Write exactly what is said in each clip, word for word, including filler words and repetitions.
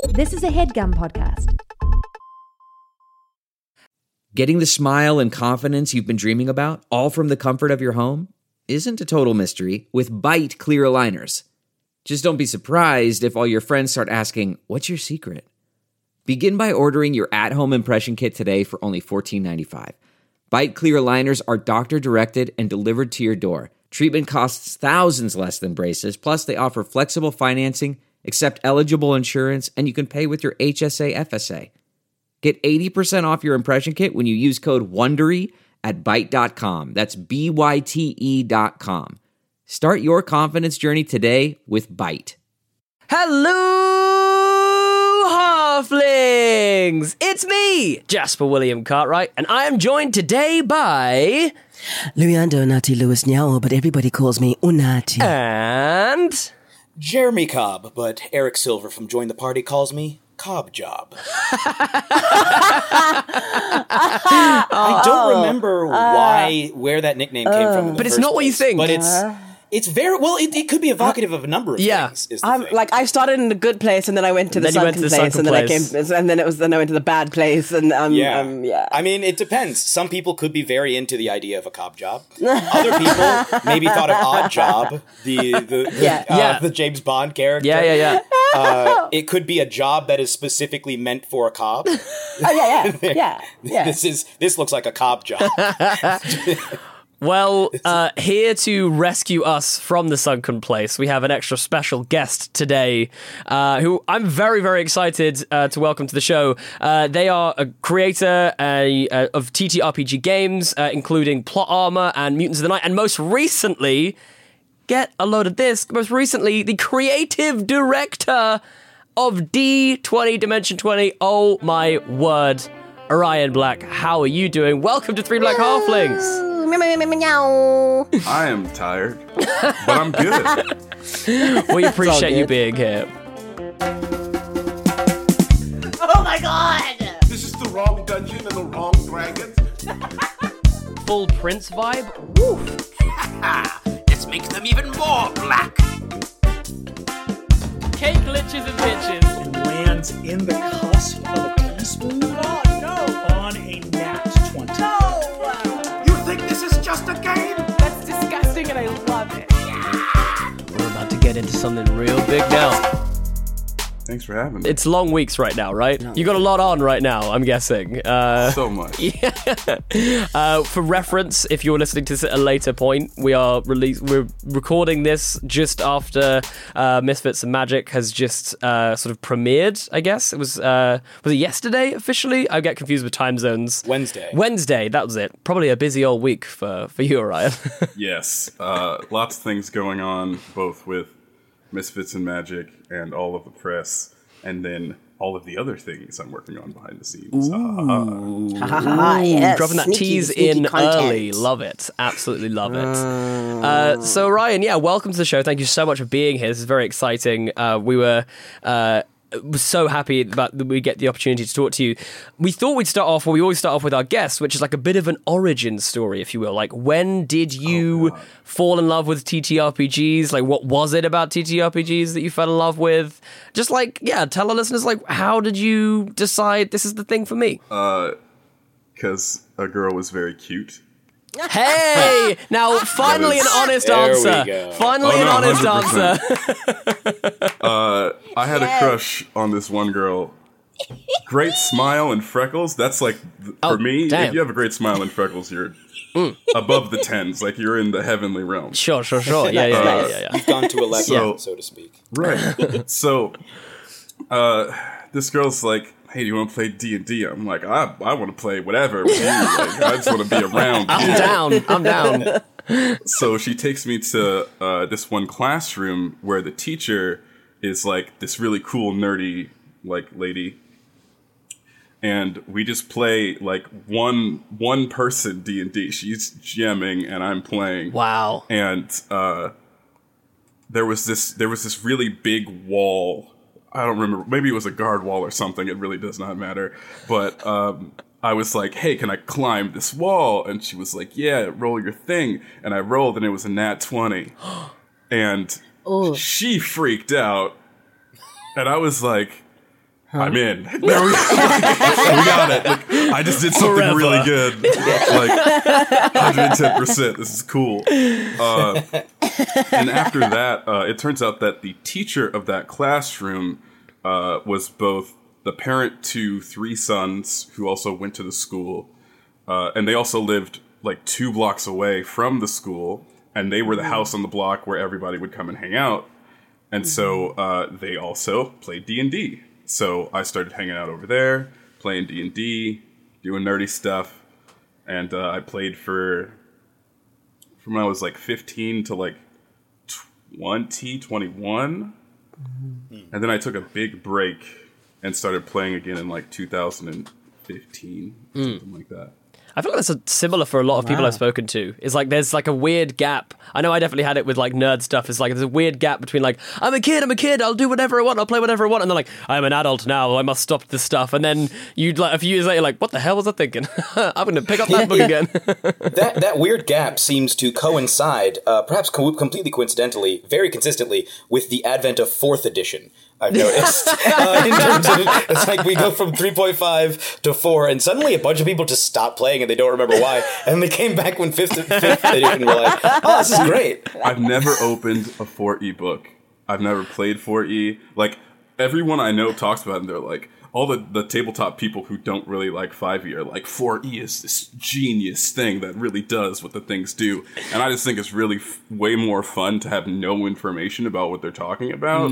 This is a HeadGum podcast. Getting the smile and confidence you've been dreaming about, all from the comfort of your home, isn't a total mystery with Byte clear aligners. Just don't be surprised if all your friends start asking, "What's your secret?" Begin by ordering your at-home impression kit today for only fourteen ninety-five. Byte clear aligners are doctor-directed and delivered to your door. Treatment costs thousands less than braces, plus they offer flexible financing, accept eligible insurance, and you can pay with your H S A F S A. Get eighty percent off your impression kit when you use code WONDERY at byte dot com. That's B Y T E dot com. Start your confidence journey today with Byte. Hello, Halflings! It's me, Jasper William Cartwright, and I am joined today by... Luyando Nati Lewis Nyao, but everybody calls me Unati. And... Jeremy Cobb, but Eric Silver from Join the Party calls me Cobb Job. I don't remember why, where that nickname came from in the But it's first not what you place, think. But it's... It's very, well, it, it could be evocative of a number of Yeah. things. Is the I'm thing. like I started in the good place and then I went to And the then you went sunken to the place sunken and then place. I came and then it was then I went to the bad place and um yeah. um yeah. I mean, it depends. Some people could be very into the idea of a Cobb Job. Other people maybe thought of Odd Job, the the the, Yeah. uh, Yeah. the James Bond character. Yeah, yeah, yeah. Uh, it could be a job that is specifically meant for a Cobb. Oh yeah, yeah. yeah. Yeah. This is this looks like a Cobb Job. Well, uh, here to rescue us from the sunken place, we have an extra special guest today, uh, who I'm very, very excited uh, to welcome to the show. Uh, they are a creator uh, uh, of T T R P G games, uh, including Plot Armor and Mutants of the Night, and most recently, get a load of this, most recently, the creative director of D twenty Dimension twenty. Oh my word. Orion Black, how are you doing? Welcome to Three Black Halflings. I am tired, but I'm good. We appreciate you good. being here. Oh my god! This is the wrong dungeon and the wrong dragons. Full Prince vibe? Let's make them even more black. Cake glitches and bitches. Lands in the cusp of a teaspoon. Oh no! On a nat twenty. You think this is just a game? That's disgusting and I love it. We're about to get into something real big now. Thanks for having me. It's long weeks right now, right? You got a lot on right now, I'm guessing. Uh, so much. uh, for reference, if you're listening to this at a later point, we are release we're recording this just after uh, Misfits and Magic has just uh, sort of premiered. I guess it was uh, was it yesterday officially? I get confused with time zones. Wednesday. Wednesday, that was it. Probably a busy old week for for you, Orion. Yes, uh, lots of things going on, both with Misfits and Magic and all of the press, and then all of the other things I'm working on behind the scenes. Ah, yes. Dropping that Sneaky, tease sneaky in content. early. Love it. Absolutely love it. Uh, so, Ryan, yeah, welcome to the show. Thank you so much for being here. This is very exciting. Uh, we were... Uh, was so happy about that we get the opportunity to talk to you. We thought we'd start off, well, we always start off with our guests, which is like a bit of an origin story, if you will. Like, when did you Oh, fall in love with T T R P Gs? Like, what was it about T T R P Gs that you fell in love with? Just like, yeah, tell our listeners, like, how did you decide this is the thing for me? Because a girl was very cute. Hey! Now, finally an honest There we answer. go. Finally Oh, an no, honest one hundred answer. percent. uh, I had a crush on this one girl. Great smile and freckles. That's like, th- Oh, for me, damn. if you have a great smile and freckles, you're above the tens. Like, you're in the heavenly realm. Sure, sure, sure. Yeah, yeah, yeah, yeah, yeah. You've gone to eleven, So- so to speak. Right. So, uh, this girl's like, "Hey, do you want to play D and D?" I'm like, I, I want to play whatever with you. Like, I just want to be around I'm you. down. I'm down. So she takes me to uh, this one classroom where the teacher is like this really cool, nerdy, like, lady. And we just play like one one person D and D. She's jamming and I'm playing. Wow. And uh, there was this there was this really big wall. I don't remember. Maybe it was a guard wall or something. It really does not matter. But um, I was like, "Hey, can I climb this wall?" And she was like, "Yeah, roll your thing." And I rolled, and it was a nat twenty. And she freaked out. And I was like, I'm in. There we, we got it. Like, I just did something Forever. really good. Like one hundred ten percent. This is cool. Uh, and after that, uh, it turns out that the teacher of that classroom uh, was both the parent to three sons who also went to the school. Uh, and they also lived like two blocks away from the school. And they were the house on the block where everybody would come and hang out. And so uh, they also played D and D. So I started hanging out over there, playing D and D, doing nerdy stuff, and uh, I played for from when I was like fifteen to like twenty, twenty-one, mm-hmm. and then I took a big break and started playing again in like two thousand fifteen, mm. something like that. I feel like that's a, similar for a lot of people Wow. I've spoken to. It's like there's like a weird gap. I know I definitely had it with like nerd stuff. It's like there's a weird gap between like, I'm a kid, I'm a kid, I'll do whatever I want, I'll play whatever I want. And then like, I'm an adult now, I must stop this stuff. And then you like a few years later, you're like, what the hell was I thinking? I'm going to pick up that book again. that that weird gap seems to coincide, uh, perhaps co- completely coincidentally, very consistently, with the advent of fourth edition. I've noticed. uh, in terms of, it's like we go from three point five to four, and suddenly a bunch of people just stop playing and they don't remember why. And they came back when fifth, fifth edition were like, oh, this is great. I've never opened a four E book. I've never played four E. Like, everyone I know talks about it, and they're like, all the, the tabletop people who don't really like five E are like, four E is this genius thing that really does what the things do. And I just think it's really f- way more fun to have no information about what they're talking about.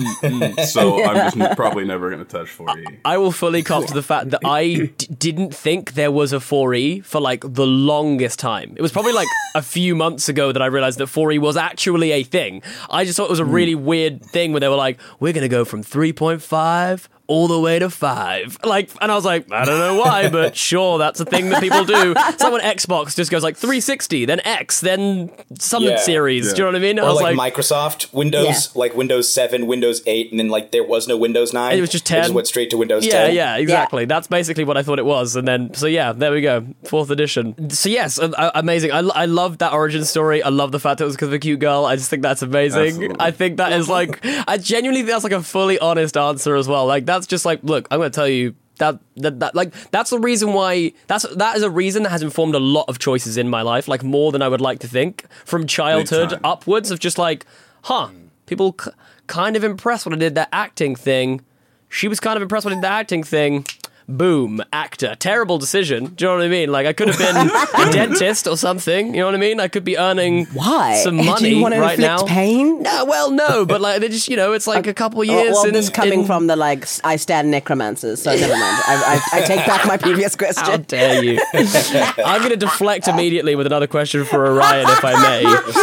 So I'm just n- probably never going to touch four E. I will fully cop to the fact that I d- didn't think there was a four E for like the longest time. It was probably like a few months ago that I realized that four E was actually a thing. I just thought it was a really weird thing where they were like, we're going to go from three point five all the way to five. Like, and I was like, I don't know why, but sure, that's a thing that people do. It's like when Xbox just goes like three sixty, then X, then some Yeah. series. Yeah. Do you know what I mean? I Or was like, like, Microsoft, Windows, Yeah. like Windows seven, Windows eight, and then like there was no Windows nine. It was just ten. It just went straight to Windows yeah, ten. yeah, exactly. That's basically what I thought it was. And then, so yeah, there we go. Fourth edition. So yes, uh, uh, amazing. I, I love that origin story. I love the fact it was because of a cute girl. I just think that's amazing. Absolutely. I think that is like, I genuinely think that's like a fully honest answer as well. Like, that's just like, look, I'm going to tell you, That, that that like that's the reason why that's that is a reason that has informed a lot of choices in my life, like more than I would like to think, from childhood time. upwards, of just like, huh, people c- kind of impressed when I did that acting thing. She was kind of impressed when I did the acting thing. Boom, actor. Terrible decision. Do you know what I mean? Like, I could have been a dentist or something. You know what I mean? I could be earning Why? some Do money you want to right inflict now. pain? No, well, no, but like they just, you know, it's like a couple years. Well, in, this coming in- from the like s- I stand necromancers, so never mind. I, I, I take back my previous How question. dare you? I'm going to deflect immediately with another question for Orion, if I may.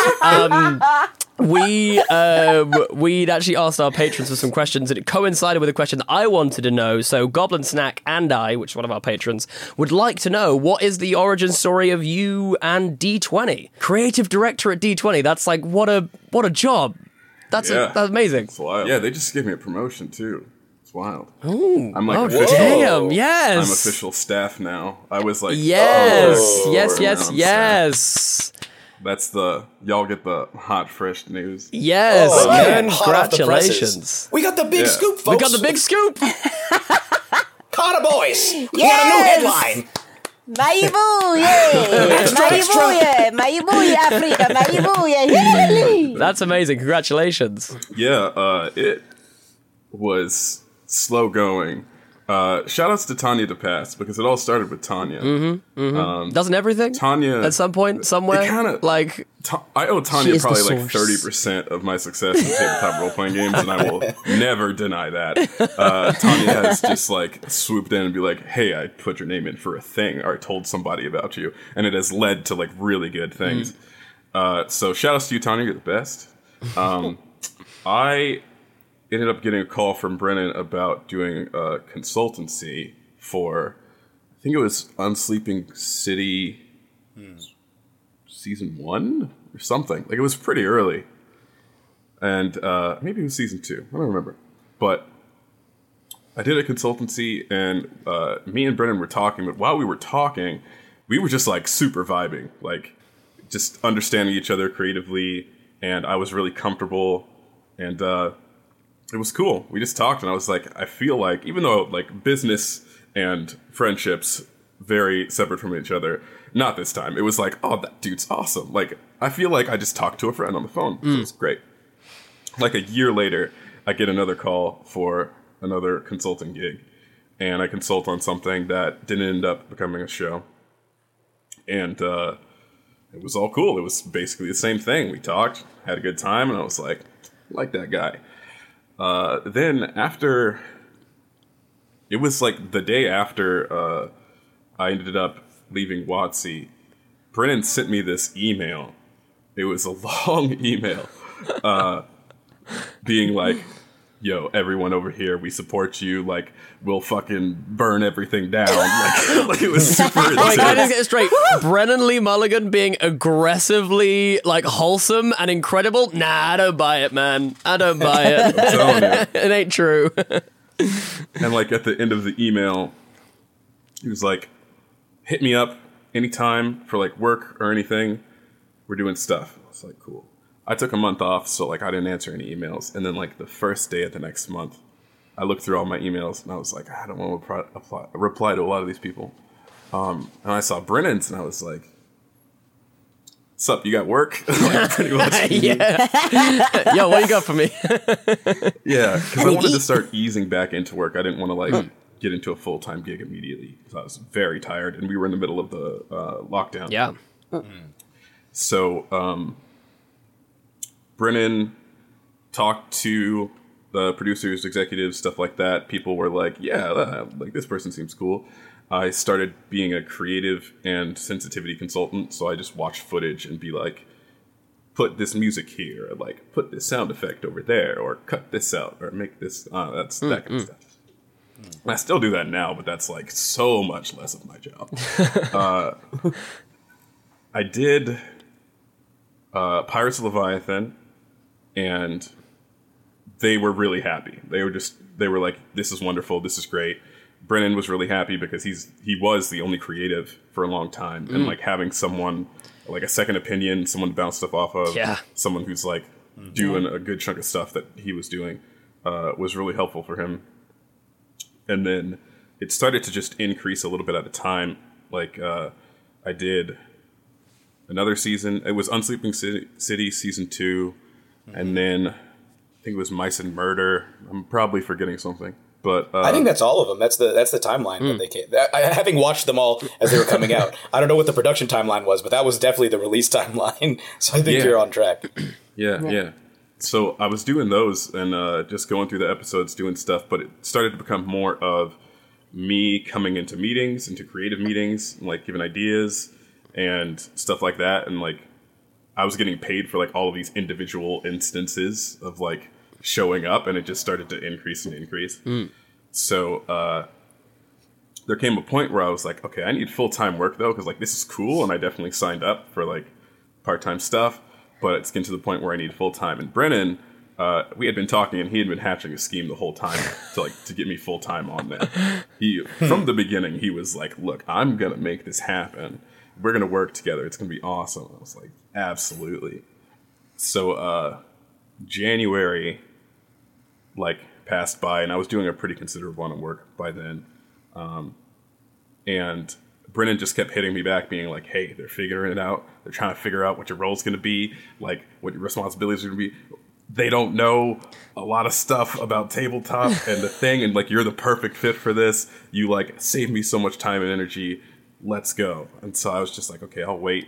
Um, we uh, we'd actually asked our patrons for some questions, and it coincided with a question that I wanted to know. So Goblin Snack and I, which is one of our patrons, would like to know, what is the origin story of you and D twenty? Creative director at D twenty. That's like, what a what a job. That's Yeah. a, that's amazing. It's wild. Yeah, they just gave me a promotion too. It's wild. Ooh, I'm like oh, official. damn, yes. I'm official staff now. I was like, Yes, oh, yes, now yes, I'm yes. staff. That's the y'all get the hot fresh news. Yes, Oh, man, hot off the congratulations. presses. We got the big Yeah. scoop, folks. We got the big scoop. Carter boys. We got a Yes! new headline. Maibuye! Extra, extra. Maibuye! Maibuye, Africa! Maibuye! That's amazing. Congratulations. Yeah, uh, it was slow going. Uh, shout outs to Tanya DePass, because it all started with Tanya. Mm-hmm. Um, Doesn't everything? Tanya At some point, somewhere? It kinda- like, Ta- I owe She Tanya is the probably like source. thirty percent of my success in tabletop role playing games, and I will never deny that. Uh, Tanya has just like swooped in and be like, "Hey, I put your name in for a thing, or I told somebody about you," and it has led to like really good things. Mm. Uh, so shout outs to you, Tanya. You're the best. Um, I ended up getting a call from Brennan about doing a consultancy for, I think it was Unsleeping City season one or something. Like, it was pretty early. And uh, maybe it was season two. I don't remember. But I did a consultancy, and uh, me and Brennan were talking. But while we were talking, we were just like super vibing, like just understanding each other creatively. And I was really comfortable. And uh, it was cool. We just talked, and I was like, I feel like, even though like business and friendships very separate from each other, not this time. It was like, oh, that dude's awesome. Like, I feel like I just talked to a friend on the phone. So Mm. it was great. Like a year later, I get another call for another consulting gig, and I consult on something that didn't end up becoming a show. And uh, it was all cool. It was basically the same thing. We talked, had a good time, and I was like, I like that guy. Uh, then after, it was like the day after uh, I ended up leaving WotC, Brennan sent me this email. It was a long email uh, being like, yo, everyone over here, we support you. Like, we'll fucking burn everything down. Like, like it was super Wait, can I just intense. get it straight? Brennan Lee Mulligan being aggressively, like, wholesome and incredible? Nah, I don't buy it, man. I don't buy it. I'm telling you. It ain't true. And like at the end of the email, he was like, hit me up anytime for like work or anything. We're doing stuff. I was like, cool. I took a month off, so like I didn't answer any emails. And then like the first day of the next month, I looked through all my emails and I was like, I don't want to reply, apply, reply to a lot of these people. Um, and I saw Brennan's and I was like, what's up? You got work? Like, pretty much. Yeah. Yo, what you got for me? Yeah, because I wanted to start easing back into work. I didn't want to like get into a full time gig immediately because I was very tired, and we were in the middle of the uh, lockdown. Yeah. So um, Brennan talked to the producers, executives, stuff like that. People were like, "Yeah, uh, like this person seems cool." I started being a creative and sensitivity consultant, so I just watched footage and be like, put this music here, or like put this sound effect over there, or cut this out, or make this, uh, that's Mm, that kind mm. of stuff. And I still do that now, but that's like so much less of my job. uh, I did uh, Pirates of Leviathan, and they were really happy. They were just, they were like, this is wonderful, this is great. Brennan was really happy because he's he was the only creative for a long time, and Mm. like having someone like a second opinion, someone to bounce stuff off of, Yeah. someone who's like doing a good chunk of stuff that he was doing, uh, was really helpful for him. And then it started to just increase a little bit at a time. Like uh, I did another season. It was Unsleeping City, City season two, and then I think it was Mice and Murder. I'm probably forgetting something. But uh, I think that's all of them. That's the that's the timeline that they came. I, having watched them all as they were coming out, I don't know what the production timeline was, but that was definitely the release timeline. So I think Yeah. you're on track. Yeah, yeah, Yeah. So I was doing those and uh, just going through the episodes, doing stuff, but it started to become more of me coming into meetings, into creative meetings, and, like giving ideas and stuff like that. And like I was getting paid for like all of these individual instances of like showing up, and it just started to increase and increase. Mm. So uh, there came a point where I was like, okay, I need full-time work though, because like this is cool, and I definitely signed up for like part-time stuff, but it's getting to the point where I need full-time. And Brennan, uh, we had been talking, and he had been hatching a scheme the whole time to like to get me full-time on there. He from the beginning he was like, look, I'm gonna make this happen. We're gonna work together. It's gonna be awesome. I was like, absolutely. So uh, January like passed by, and I was doing a pretty considerable amount of work by then. Um, and Brennan just kept hitting me back, being like, hey, they're figuring it out. They're trying to figure out what your role's going to be, like what your responsibilities are going to be. They don't know a lot of stuff about tabletop and the thing, and like, you're the perfect fit for this. You like saved me so much time and energy. Let's go. And so I was just like, okay, I'll wait.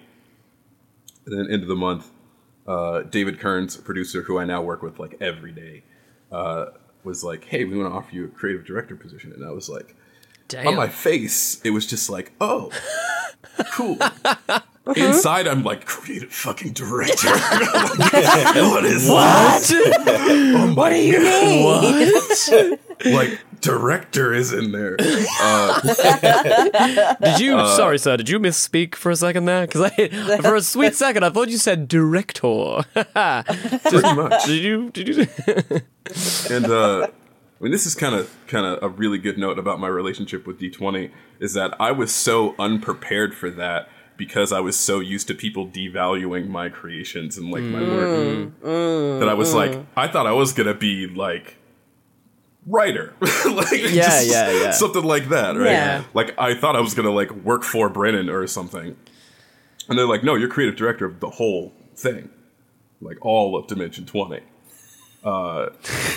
And then end of the month, uh, David Kearns, a producer who I now work with like every day, uh, was like, hey, we want to offer you a creative director position. And I was like, Damn. on my face, it was just like, oh, cool. Inside, I'm like, creative fucking director. What is What? that? Oh What do you mean? What? Like, director is in there. Uh, Did you? Uh, sorry, sir. Did you misspeak for a second there? Because I, for a sweet second, I thought you said director. pretty much. Did you? Did you? And uh, I mean, this is kind of kind of a really good note about my relationship with D twenty, is that I was so unprepared for that because I was so used to people devaluing my creations and like my work, Mm, mm, that I was mm. like, I thought I was gonna be like writer. like, Yeah, just yeah, yeah. something like that, right? Yeah. Like, I thought I was going to, like, work for Brennan or something. And they're like, no, you're creative director of the whole thing. Like, all of Dimension twenty. Uh,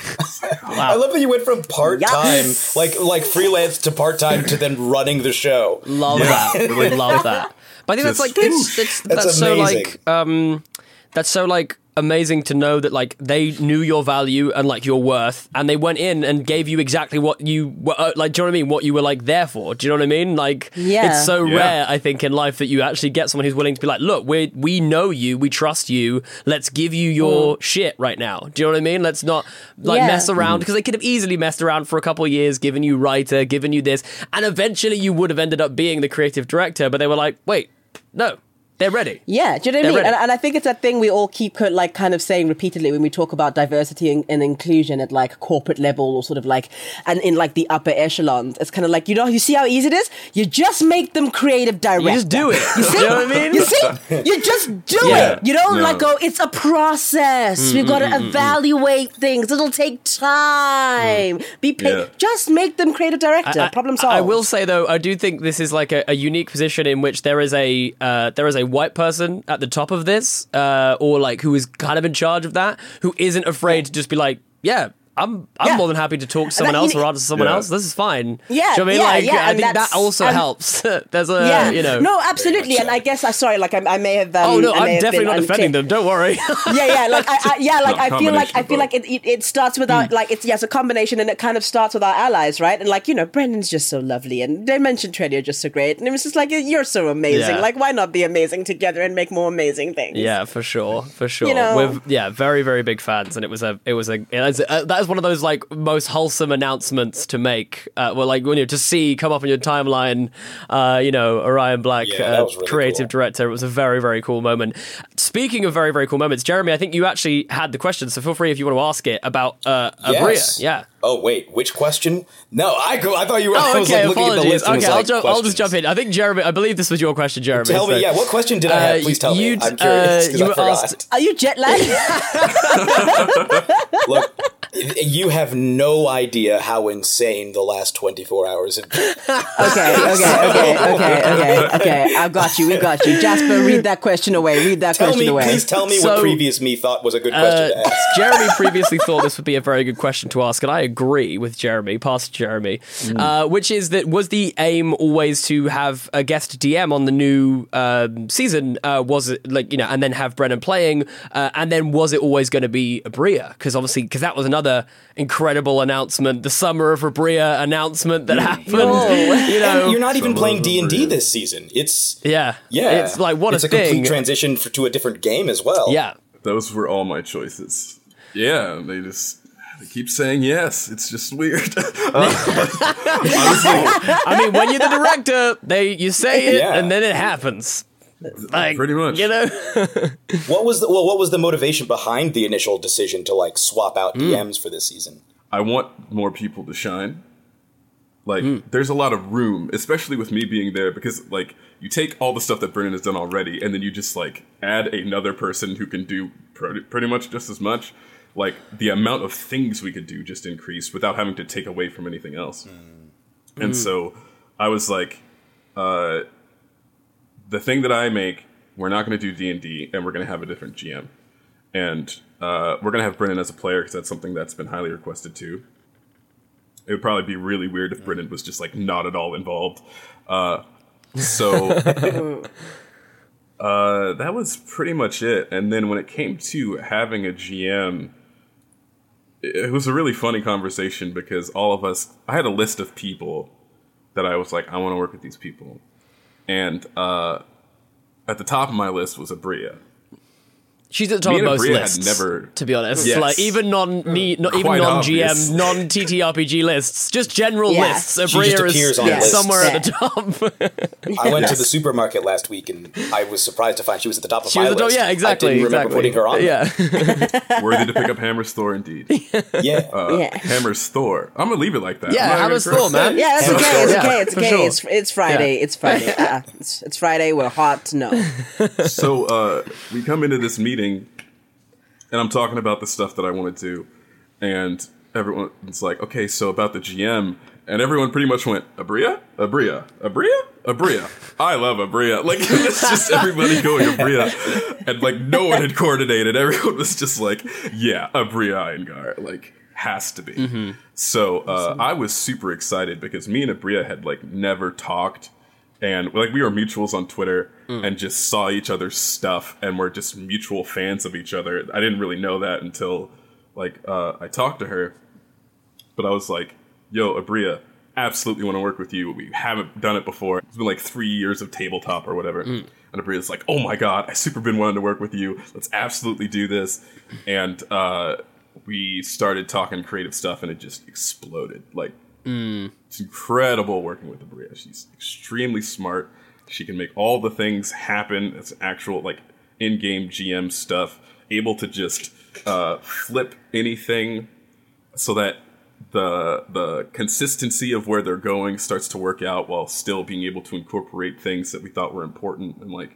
I love that you went from part time, Yes. like like freelance to part time, to then running the show. Love Yeah. that. Like- Love that. But I think that's Just- like it's, it's, that's, That's so amazing. like um that's so like amazing to know that like they knew your value and like your worth, and they went in and gave you exactly what you were uh, like. Do you know what I mean? What you were like there for? Do you know what I mean? Like, Yeah. it's so Yeah. rare, I think, in life that you actually get someone who's willing to be like, look, we we know you, we trust you. Let's give you your shit right now. Do you know what I mean? Let's not like Yeah. mess around, because they could have easily messed around for a couple of years, given you writer, given you this, and eventually you would have ended up being the creative director. But they were like, wait, no. They're ready. Yeah, do you know what I They're mean? ready. And, and I think it's that thing we all keep co- like kind of saying repeatedly when we talk about diversity and, and inclusion at like corporate level, or sort of like, and in like the upper echelons. It's kind of like, you know, you see how easy it is? You just make them creative director. You just do it. You see? You know what I mean? You see? You just do Yeah. it. You don't No. like go, it's a process. We've got to evaluate things. It'll take time. Be pa- Yeah. Just make them creative director. I- Problem solved. I will say though, I do think this is like a, a unique position in which there is a uh, there is a white person at the top of this, uh, or like who is kind of in charge of that, who isn't afraid to just be like, yeah. I'm I'm Yeah. more than happy to talk to someone that- else you- or answer someone Yeah. else. This is fine. Yeah, Do you know what I mean? yeah, Like, yeah, I and think that that's- also and- helps. There's a, yeah, you know. no, absolutely, and I guess I sorry, like I, I may have. Um, oh no, I may I'm have definitely been not defending unclear. them. Don't worry. Yeah, yeah, like I, I yeah, like No, I feel like I combination feel of like it, it, it starts with our like it's yes a combination, and it kind of starts with our allies, right? And like you know, Brendan's just so lovely, and Dimension twenty are just so great, and it was just like you're so amazing. Yeah. Like why not be amazing together and make more amazing things? Yeah, for sure, for sure. You know? We're yeah, very very big fans, and it was a it was a it was a- uh, that is one of those like most wholesome announcements to make. Uh, well, like when you to see come up on your timeline, uh, you know, Orion Black, Yeah, that uh, was really creative cool. director. It was a very very cool moment. Speaking of very very cool moments, Jeremy, I think you actually had the question, so feel free if you want to ask it about uh, Abria. Yes. Yeah. Oh wait, which question? No, I go. I thought you were. Oh, I was okay. like looking at the Apologies. list. And Okay, was I'll, like, ju- I'll just questions. jump in. I think Jeremy. I believe this was your question, Jeremy. Tell me, so- yeah. What question did I have? Uh, Please tell me. you'd, I'm curious uh, because you I were forgot. asked- Are you jet lagged? Look, you have no idea how insane the last twenty-four hours have been. Okay, okay, okay, okay, okay, okay. I've got you. We got you. Jasper, read that question away. Read that Tell question me, away. please tell me So- what previous me thought was a good question to Uh, ask. Jeremy previously thought this would be a very good question to ask, and I agree with Jeremy, past Jeremy, uh, which is that was the aim always to have a guest D M on the new um, season? Uh, was it like, you know, and then have Brennan playing, uh, and then was it always going to be Abria? Because obviously, because that was another incredible announcement, the Summer of Abria announcement that happened. You know, And you're not even Some playing of D and D them. this season. It's yeah, yeah, it's like what it's a a thing. complete transition for, to a different game as well. Yeah. Those were all my choices. Yeah, they just they keep saying yes. It's just weird. Uh, honestly, I mean, when you're the director, they you say it Yeah. and then it happens. Like, pretty much. you know. What was the well? What was the motivation behind the initial decision to like swap out Hmm. D Ms for this season? I want more people to shine. Like, there's a lot of room, especially with me being there, because like you take all the stuff that Brennan has done already, and then you just like add another person who can do pretty, pretty much just as much. Like the amount of things we could do just increased without having to take away from anything else. And so I was like, uh, the thing that I make, we're not going to do D and D, and we're going to have a different G M. And uh, we're going to have Brennan as a player, because that's something that's been highly requested too. It would probably be really weird if Brennan was just like not at all involved. Uh, so uh, that was pretty much it. And then when it came to having a G M, it was a really funny conversation, because all of us, I had a list of people that I was like, I want to work with these people. And uh, at the top of my list was Abria. She's at the top Me of and most Abria had lists, never- to be honest. Yes. Like even non, ne, not even Quite non G M, obvious. non T T R P G lists, just general Yeah. lists. She just Abria appears is on yeah, lists. somewhere at the Yeah. top. I went to the supermarket last week, and I was surprised to find she was at the top of She my was at the top, list. yeah, exactly. I didn't remember exactly. putting her on. Yeah, Worthy to pick up Hammer's Thor, indeed. yeah. Uh, Yeah. Hammer's Thor. I'm gonna leave it like that. yeah. I'm not Hammer's gonna Thor, man. Yeah, it's So- okay. It's Yeah, okay. It's for okay. sure. It's it's Friday. Yeah. It's Friday. Uh, it's, it's Friday. We're hot. No. So uh, we come into this meeting, and I'm talking about the stuff that I want to do, and everyone's like, okay, so about the G M, and everyone pretty much went, Abria, Abria, Abria, Abria. I love Abria. Like, it's just everybody going Abria, and like no one had coordinated. Everyone was just like, yeah, Abria Iyengar, like has to be. Mm-hmm. So uh, I was super excited because me and Abria had like never talked. And like we were mutuals on Twitter mm. and just saw each other's stuff and were just mutual fans of each other. I didn't really know that until like uh, I talked to her. But I was like, yo, Abria, absolutely want to work with you. We haven't done it before. It's been like three years of tabletop or whatever. Mm. And Abria's like, oh my God, I super been wanting to work with you. Let's absolutely do this. And uh, we started talking creative stuff and it just exploded. Like, Mm. It's incredible working with Abria. She's extremely smart. She can make all the things happen. It's actual like in-game G M stuff. Able to just uh, flip anything so that the the consistency of where they're going starts to work out while still being able to incorporate things that we thought were important. And like,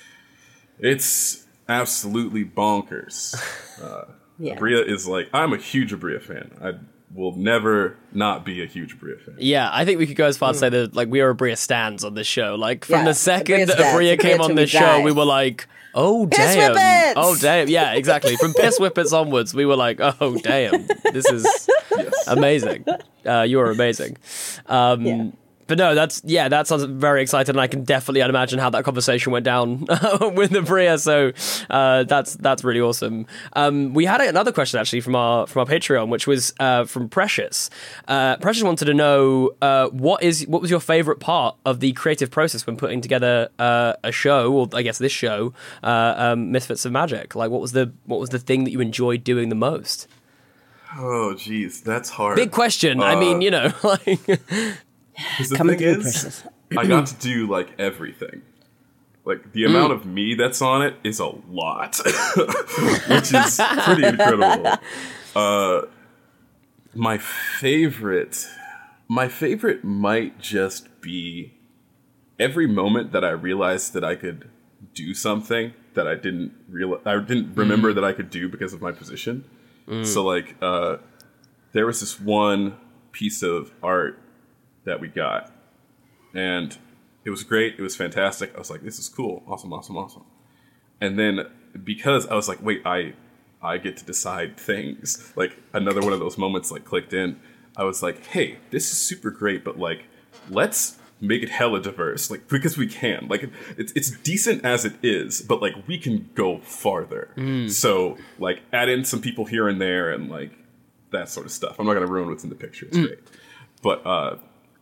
it's absolutely bonkers. Uh, yeah. Abria is like, I'm a huge Abria fan. I will never not be a huge Abria fan. Yeah, I think we could go as far as mm. say that like we are Abria stans on this show. Like from yeah, the second Abria, Abria came on this show, we were like, oh Piss damn, whippets! oh damn, yeah, exactly. From Piss Whippets onwards, we were like, oh damn, this is yes. amazing. Uh, you are amazing. Um, yeah. But no, that's yeah, that sounds very exciting, and I can definitely imagine how that conversation went down with Abria. So uh, that's that's really awesome. Um, we had another question actually from our from our Patreon, which was uh, from Precious. Uh, Precious wanted to know uh, what is what was your favorite part of the creative process when putting together uh, a show, or I guess this show, uh, um, Misfits of Magic. Like, what was the what was the thing that you enjoyed doing the most? Oh, geez, that's hard. Big question. Uh, I mean, you know, like. Because the thing is, I got to do, like, everything. Like, the amount mm. of me that's on it is a lot. Which is pretty incredible. Uh, my favorite... My favorite might just be every moment that I realized that I could do something that I didn't realize... I didn't remember mm. that I could do because of my position. Mm. So, like, uh, there was this one piece of art that we got, and it was great. It was fantastic. I was like, this is cool. Awesome, awesome, awesome. And then because I was like, wait, I I get to decide things. Like another one of those moments like clicked in. I was like, hey, this is super great, but like, let's make it hella diverse. Like, because we can. Like, it's it's decent as it is, but like we can go farther. Mm. So like add in some people here and there and like that sort of stuff. I'm not gonna ruin what's in the picture. It's mm. great. But uh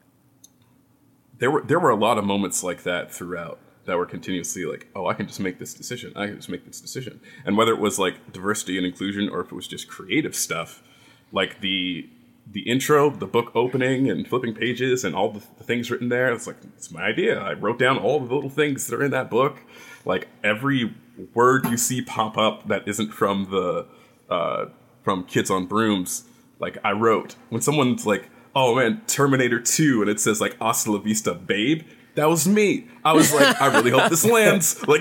There were there were a lot of moments like that throughout that were continuously like, oh, I can just make this decision. I can just make this decision. And whether it was like diversity and inclusion or if it was just creative stuff, like the the intro, the book opening and flipping pages and all the, the things written there, it's like, it's my idea. I wrote down all the little things that are in that book. Like every word you see pop up that isn't from the uh, from Kids on Brooms, like I wrote. When someone's like, oh man, Terminator two, and it says like Hasta la vista, babe. That was me. I was like, I really hope this lands. Like,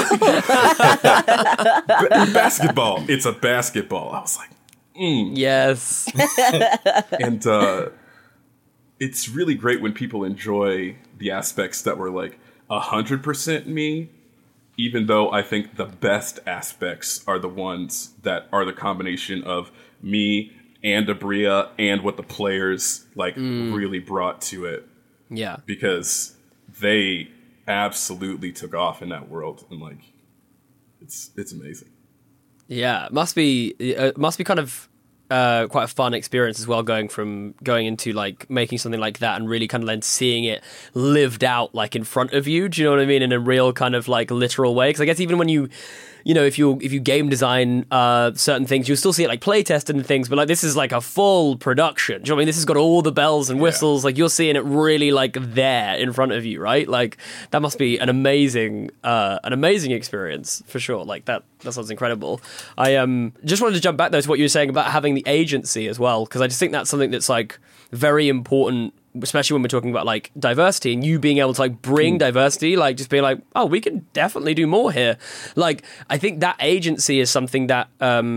like basketball. It's a basketball. I was like, mm. Yes. And uh, it's really great when people enjoy the aspects that were like a hundred percent me. Even though I think the best aspects are the ones that are the combination of me and Abria and what the players like mm. really brought to it. Yeah. Because they absolutely took off in that world and like it's it's amazing. Yeah, it must be it must be kind of uh, quite a fun experience as well, going from going into like making something like that and really kind of then seeing it lived out like in front of you. Do you know what I mean? In a real kind of like literal way. Because I guess even when you you know, if you if you game design uh, certain things, you'll still see it like play tested and things, but like this is like a full production. Do you know what I mean? This has got all the bells and whistles. Yeah. Like you're seeing it really like there in front of you, right? Like that must be an amazing, uh, an amazing experience for sure. Like that, that sounds incredible. I um just wanted to jump back though to what you were saying about having the agency as well, because I just think that's something that's like very important. Especially when we're talking about like diversity and you being able to like bring diversity, like just being like, oh, we can definitely do more here. Like, I think that agency is something that um,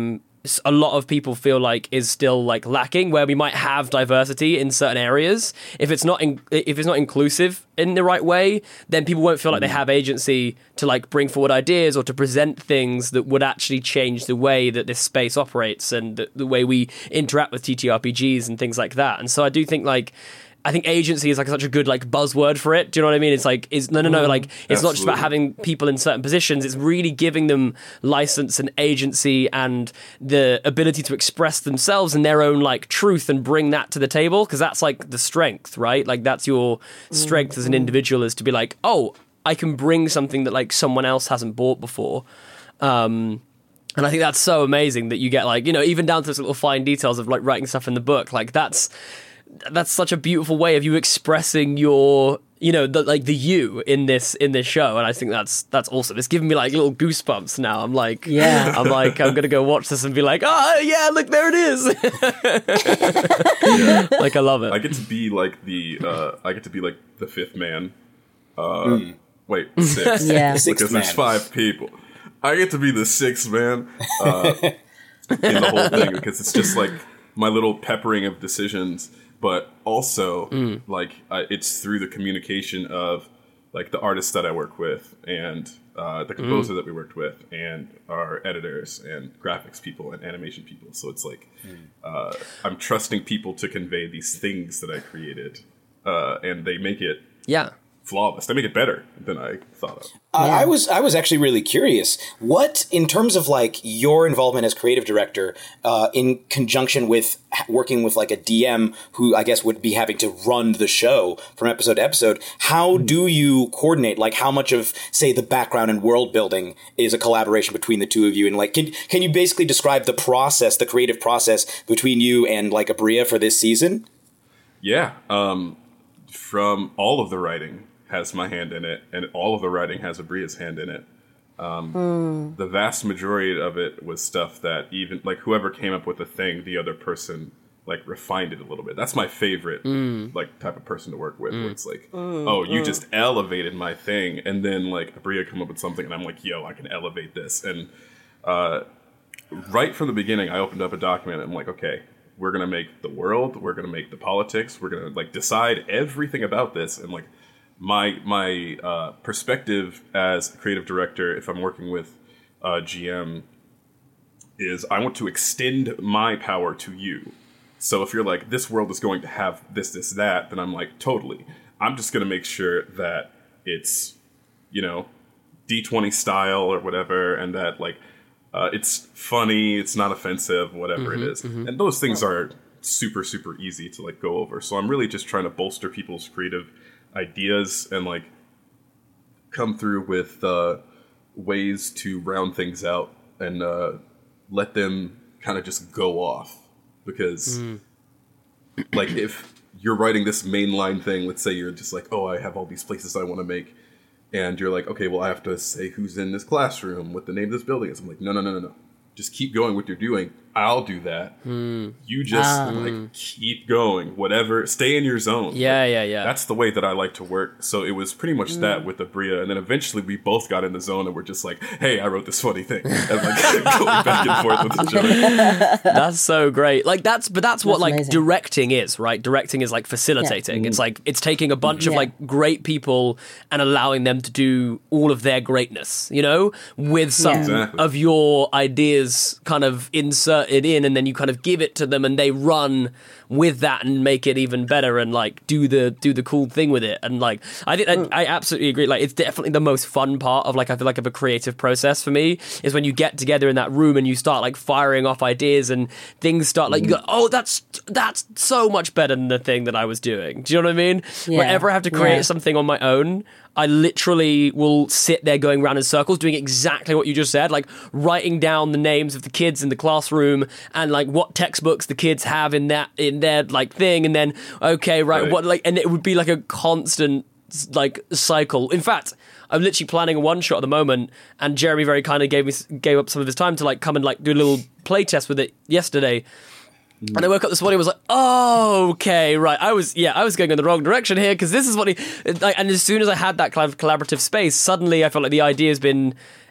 s- a lot of people feel like is still like lacking, where we might have diversity in certain areas. If it's not in, if it's not inclusive in the right way, then people won't feel like they have agency to like bring forward ideas or to present things that would actually change the way that this space operates and the, the way we interact with T T R P Gs and things like that. And so I do think like I think agency is like such a good like buzzword for it. Do you know what I mean? It's like, is no, no, no. Like, it's Absolutely. Not just about having people in certain positions. It's really giving them license and agency and the ability to express themselves in their own like truth and bring that to the table. Because that's like the strength, right? Like that's your strength mm-hmm. as an individual, is to be like, oh, I can bring something that like someone else hasn't bought before. Um, and I think that's so amazing that you get like, you know, even down to those little fine details of like writing stuff in the book. Like that's. That's such a beautiful way of you expressing your, you know, the, like the you in this in this show, and I think that's that's awesome. It's giving me like little goosebumps now. I'm like, yeah, I'm like, I'm gonna go watch this and be like, oh yeah, look, there it is. yeah. Like I love it. I get to be like the, uh, I get to be like the fifth man. Uh, mm. Wait, six? yeah, the because there's five people. I get to be the sixth man uh, in the whole thing because it's just like my little peppering of decisions. But also, mm. like, uh, it's through the communication of, like, the artists that I work with and uh, the composer mm. that we worked with and our editors and graphics people and animation people. So it's like, mm. uh, I'm trusting people to convey these things that I created. Uh, and they make it yeah. flawless. They make it better than I thought of. Uh, yeah. I was I was actually really curious. What, in terms of like your involvement as creative director, uh, in conjunction with working with like a D M who I guess would be having to run the show from episode to episode, how do you coordinate? Like how much of, say, the background and world building is a collaboration between the two of you? And like, can can you basically describe the process, the creative process between you and like Abria for this season? Yeah, um, from all of the writing has my hand in it, and all of the writing has Abria's hand in it. Um, mm. The vast majority of it was stuff that even, like, whoever came up with the thing, the other person, like, refined it a little bit. That's my favorite, mm. like, type of person to work with, mm. where it's like, mm. oh, you mm. just elevated my thing, and then, like, Abria come up with something, and I'm like, yo, I can elevate this. And uh, right from the beginning, I opened up a document, and I'm like, okay, we're going to make the world, we're going to make the politics, we're going to, like, decide everything about this, and, like, My my uh, perspective as a creative director, if I'm working with uh, G M, is I want to extend my power to you. So if you're like, this world is going to have this, this, that, then I'm like, totally. I'm just going to make sure that it's, you know, D twenty style or whatever, and that like uh, it's funny, it's not offensive, whatever mm-hmm, it is. Mm-hmm. And those things are super, super easy to like go over. So I'm really just trying to bolster people's creative ideas and like come through with uh, ways to round things out and uh, let them kind of just go off. Because mm. like if you're writing this mainline thing, let's say you're just like, oh, I have all these places I want to make, and you're like, okay, well, I have to say who's in this classroom, what the name of this building is. I'm like, no, no, no, no, no. Just keep going what you're doing. I'll do that. Mm. You just um. like keep going, whatever. Stay in your zone. Yeah, like, yeah, yeah. That's the way that I like to work. So it was pretty much mm. that with Abria, and then eventually we both got in the zone and we're just like, "Hey, I wrote this funny thing," and like going back and forth with each other. That's so great. Like that's, but that's, that's what like amazing. Directing is, right? Directing is like facilitating. Yeah. It's like it's taking a bunch yeah. of like great people and allowing them to do all of their greatness, you know, with some yeah. exactly. of your ideas kind of inserted in, and then you kind of give it to them and they run with that and make it even better and like do the do the cool thing with it. And like I think mm. I, I absolutely agree. Like it's definitely the most fun part of like I feel like of a creative process for me is when you get together in that room and you start like firing off ideas and things start like mm. you go, oh that's that's so much better than the thing that I was doing. Do you know what I mean? Yeah. Whenever I have to create yeah. something on my own, I literally will sit there going round in circles doing exactly what you just said, like writing down the names of the kids in the classroom and like what textbooks the kids have in that in their like thing, and then okay right, right. what like and it would be like a constant like cycle. In fact, I'm literally planning a one shot at the moment, and Jeremy very kindly gave me gave up some of his time to like come and like do a little play test with it yesterday. And I woke up this morning and was like, oh, okay, right. I was, yeah, I was going in the wrong direction here because this is what he, like, and as soon as I had that kind of collaborative space, suddenly I felt like the idea has been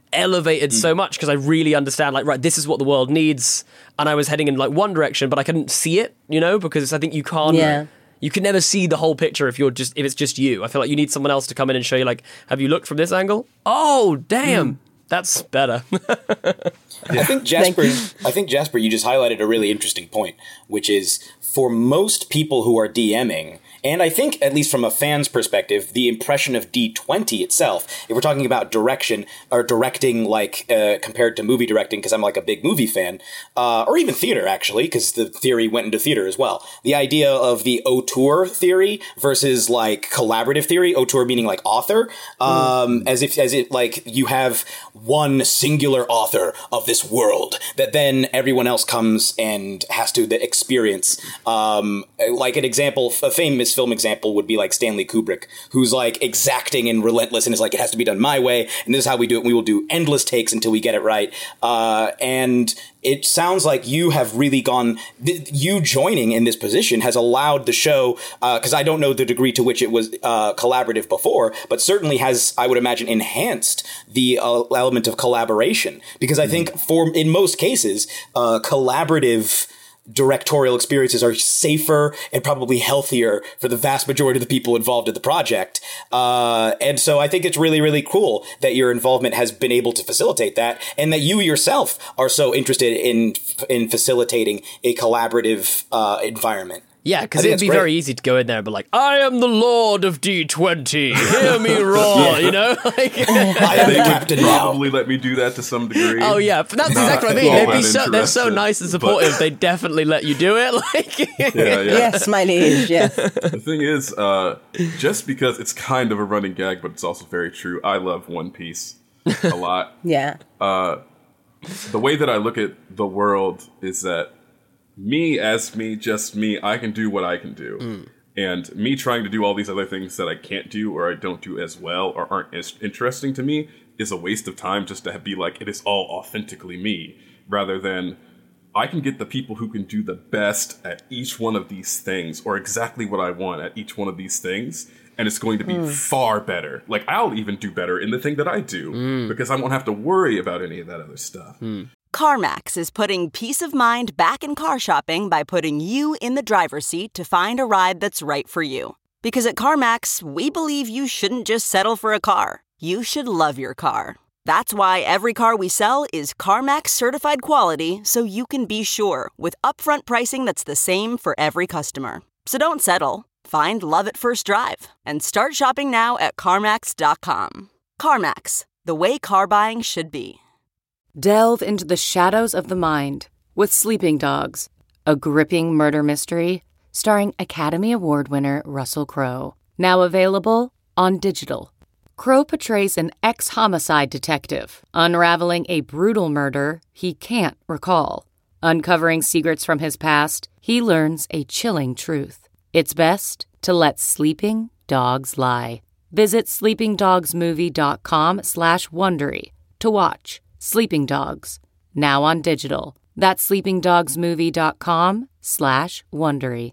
elevated so much because I really understand, like, right, this is what the world needs, and I was heading in like one direction, but I couldn't see it, you know, because I think you can't. Yeah. You can never see the whole picture if you're just if it's just you. I feel like you need someone else to come in and show you, like, have you looked from this angle? Oh, damn, mm. that's better. I think Jasper. I think Jasper, you just highlighted a really interesting point, which is for most people who are DMing. And I think, at least from a fan's perspective, the impression of D twenty itself, if we're talking about direction or directing, like, uh, compared to movie directing, because I'm like a big movie fan, uh, or even theater, actually, because the theory went into theater as well. The idea of the auteur theory versus, like, collaborative theory, auteur meaning, like, author, um, mm. as if, as it, like, you have one singular author of this world that then everyone else comes and has to experience. Um, like an example, a famous film example would be like Stanley Kubrick, who's like exacting and relentless and is like, it has to be done my way, and this is how we do it, and we will do endless takes until we get it right. Uh, and it sounds like you have really gone, th- you joining in this position has allowed the show, because uh, I don't know the degree to which it was uh, collaborative before, but certainly has, I would imagine, enhanced the uh, element of collaboration. Because I think for, in most cases, uh, collaborative directorial experiences are safer and probably healthier for the vast majority of the people involved in the project. Uh, and so I think it's really, really cool that your involvement has been able to facilitate that, and that you yourself are so interested in in facilitating a collaborative uh, environment. Yeah, because it'd be great. Very easy to go in there and be like, I am the Lord of D twenty, hear me roar, yeah. you know? Like, I am the captain now. Probably let me do that to some degree. Oh, yeah, but that's exactly what I mean. They'd be so, they're so nice and supportive, but... they definitely let you do it. Like, yeah, yeah. Yes, my liege, yes. The thing is, uh, just because it's kind of a running gag, but it's also very true, I love One Piece a lot. Yeah. Uh, the way that I look at the world is that me as me, just me, I can do what I can do. Mm. And me trying to do all these other things that I can't do or I don't do as well or aren't as interesting to me is a waste of time just to be like, it is all authentically me. Rather than, I can get the people who can do the best at each one of these things or exactly what I want at each one of these things. And it's going to be mm. far better. Like, I'll even do better in the thing that I do mm. because I won't have to worry about any of that other stuff. Mm. CarMax is putting peace of mind back in car shopping by putting you in the driver's seat to find a ride that's right for you. Because at CarMax, we believe you shouldn't just settle for a car. You should love your car. That's why every car we sell is CarMax certified quality, so you can be sure with upfront pricing that's the same for every customer. So don't settle. Find love at first drive and start shopping now at CarMax dot com. CarMax, the way car buying should be. Delve into the shadows of the mind with Sleeping Dogs, a gripping murder mystery starring Academy Award winner Russell Crowe. Now available on digital. Crowe portrays an ex-homicide detective unraveling a brutal murder he can't recall. Uncovering secrets from his past, he learns a chilling truth. It's best to let sleeping dogs lie. Visit sleepingdogsmovie.com slash Wondery to watch Sleeping Dogs, now on digital. That's sleepingdogsmovie.com slash Wondery.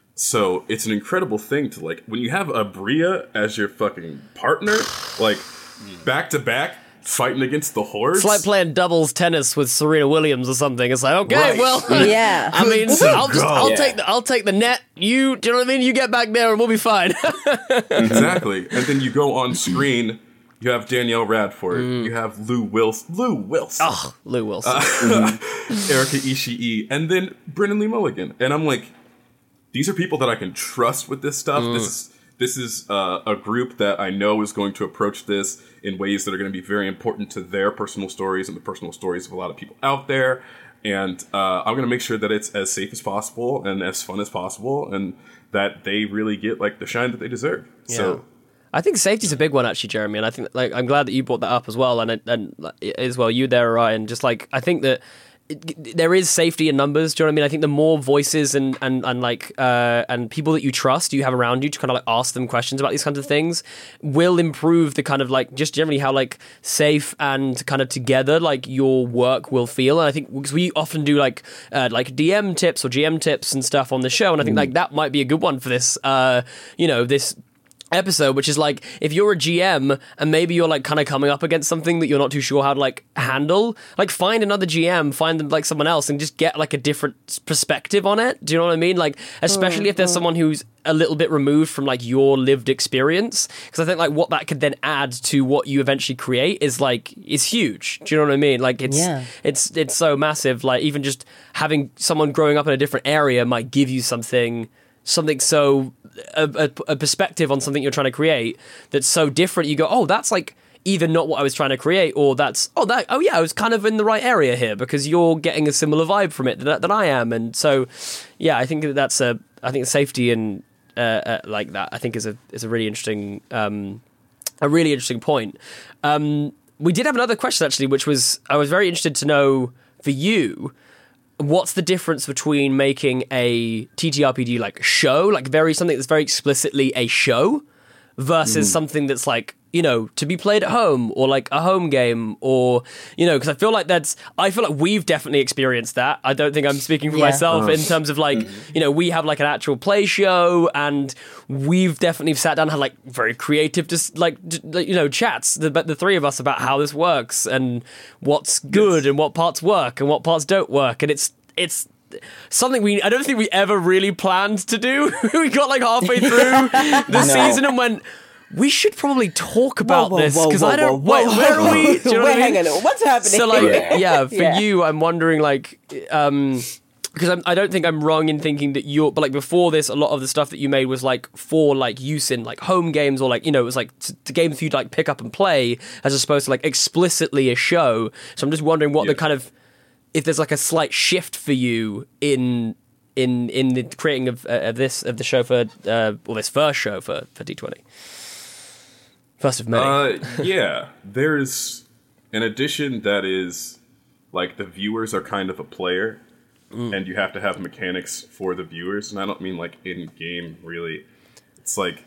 So it's an incredible thing to, like, when you have a Bria as your fucking partner, like, back to back, fighting against the hordes. It's like playing doubles tennis with Serena Williams or something. It's like, okay, right. well, yeah. I mean, I'll just, I'll yeah. take the, I'll take the net. You, do you know what I mean? You get back there and we'll be fine. Exactly. And then you go on screen. You have Danielle Radford. Mm. You have Lou Wilson. Lou Wilson. Oh, Lou Wilson. Uh, mm-hmm. Erica Ishii. And then Brennan Lee Mulligan. And I'm like, these are people that I can trust with this stuff. Mm. This is this is uh, a group that I know is going to approach this in ways that are going to be very important to their personal stories and the personal stories of a lot of people out there. And uh, I'm going to make sure that it's as safe as possible and as fun as possible, and that they really get like the shine that they deserve. Yeah. So. I think safety's a big one, actually, Jeremy, and I think like I'm glad that you brought that up as well, and and as well you there, Ryan. Just like I think that it, there is safety in numbers. Do you know what I mean? I think the more voices and and and like uh, and people that you trust, you have around you to kind of like ask them questions about these kinds of things, will improve the kind of like just generally how like safe and kind of together like your work will feel. And I think because we often do like uh, like D M tips or G M tips and stuff on the show, and I think mm. like that might be a good one for this. Uh, you know this. episode, which is like, if you're a G M and maybe you're like kind of coming up against something that you're not too sure how to like handle, like find another G M, find like someone else and just get like a different perspective on it. Do you know what I mean? Like, especially mm, if there's mm. someone who's a little bit removed from like your lived experience, because I think like what that could then add to what you eventually create is like, is huge. Do you know what I mean? Like it's yeah. it's it's so massive. Like even just having someone growing up in a different area might give you something something so a, a, a perspective on something you're trying to create that's so different. You go, oh, that's like either not what I was trying to create, or that's oh that oh yeah, I was kind of in the right area here because you're getting a similar vibe from it that, that I am. And so yeah, I think that that's a I think safety and uh, uh, like that I think is a is a really interesting um, a really interesting point. Um, we did have another question actually, which was I was very interested to know for you. What's the difference between making a T T R P G like show, like very something that's very explicitly a show, versus mm. something that's like, you know, to be played at home or like a home game, or, you know, because I feel like that's, I feel like we've definitely experienced that. I don't think I'm speaking for yeah. myself uh-huh. in terms of like, mm-hmm. you know, we have like an actual play show and we've definitely sat down and had like very creative, just like, you know, chats, the, the three of us about how this works and what's good yes. and what parts work and what parts don't work. And it's, it's, something we I don't think we ever really planned to do. We got like halfway through the no. season and went, we should probably talk about whoa, whoa, this because I don't. Whoa, wait, where are we? Do you know what I mean? Hang on, what's happening? So like, yeah, yeah for yeah. you, I'm wondering like, um, because I'm, I don't think I'm wrong in thinking that you're. But like before this, a lot of the stuff that you made was like for like use in like home games or like, you know, it was like t- to games for you to like pick up and play as opposed to like explicitly a show. So I'm just wondering what yeah. the kind of, if there's like a slight shift for you in in in the creating of, uh, of this of the show for uh, or this first show for for D twenty, first of many. Uh, yeah, there's an addition that is like the viewers are kind of a player, mm. and you have to have mechanics for the viewers, and I don't mean like in game really. It's like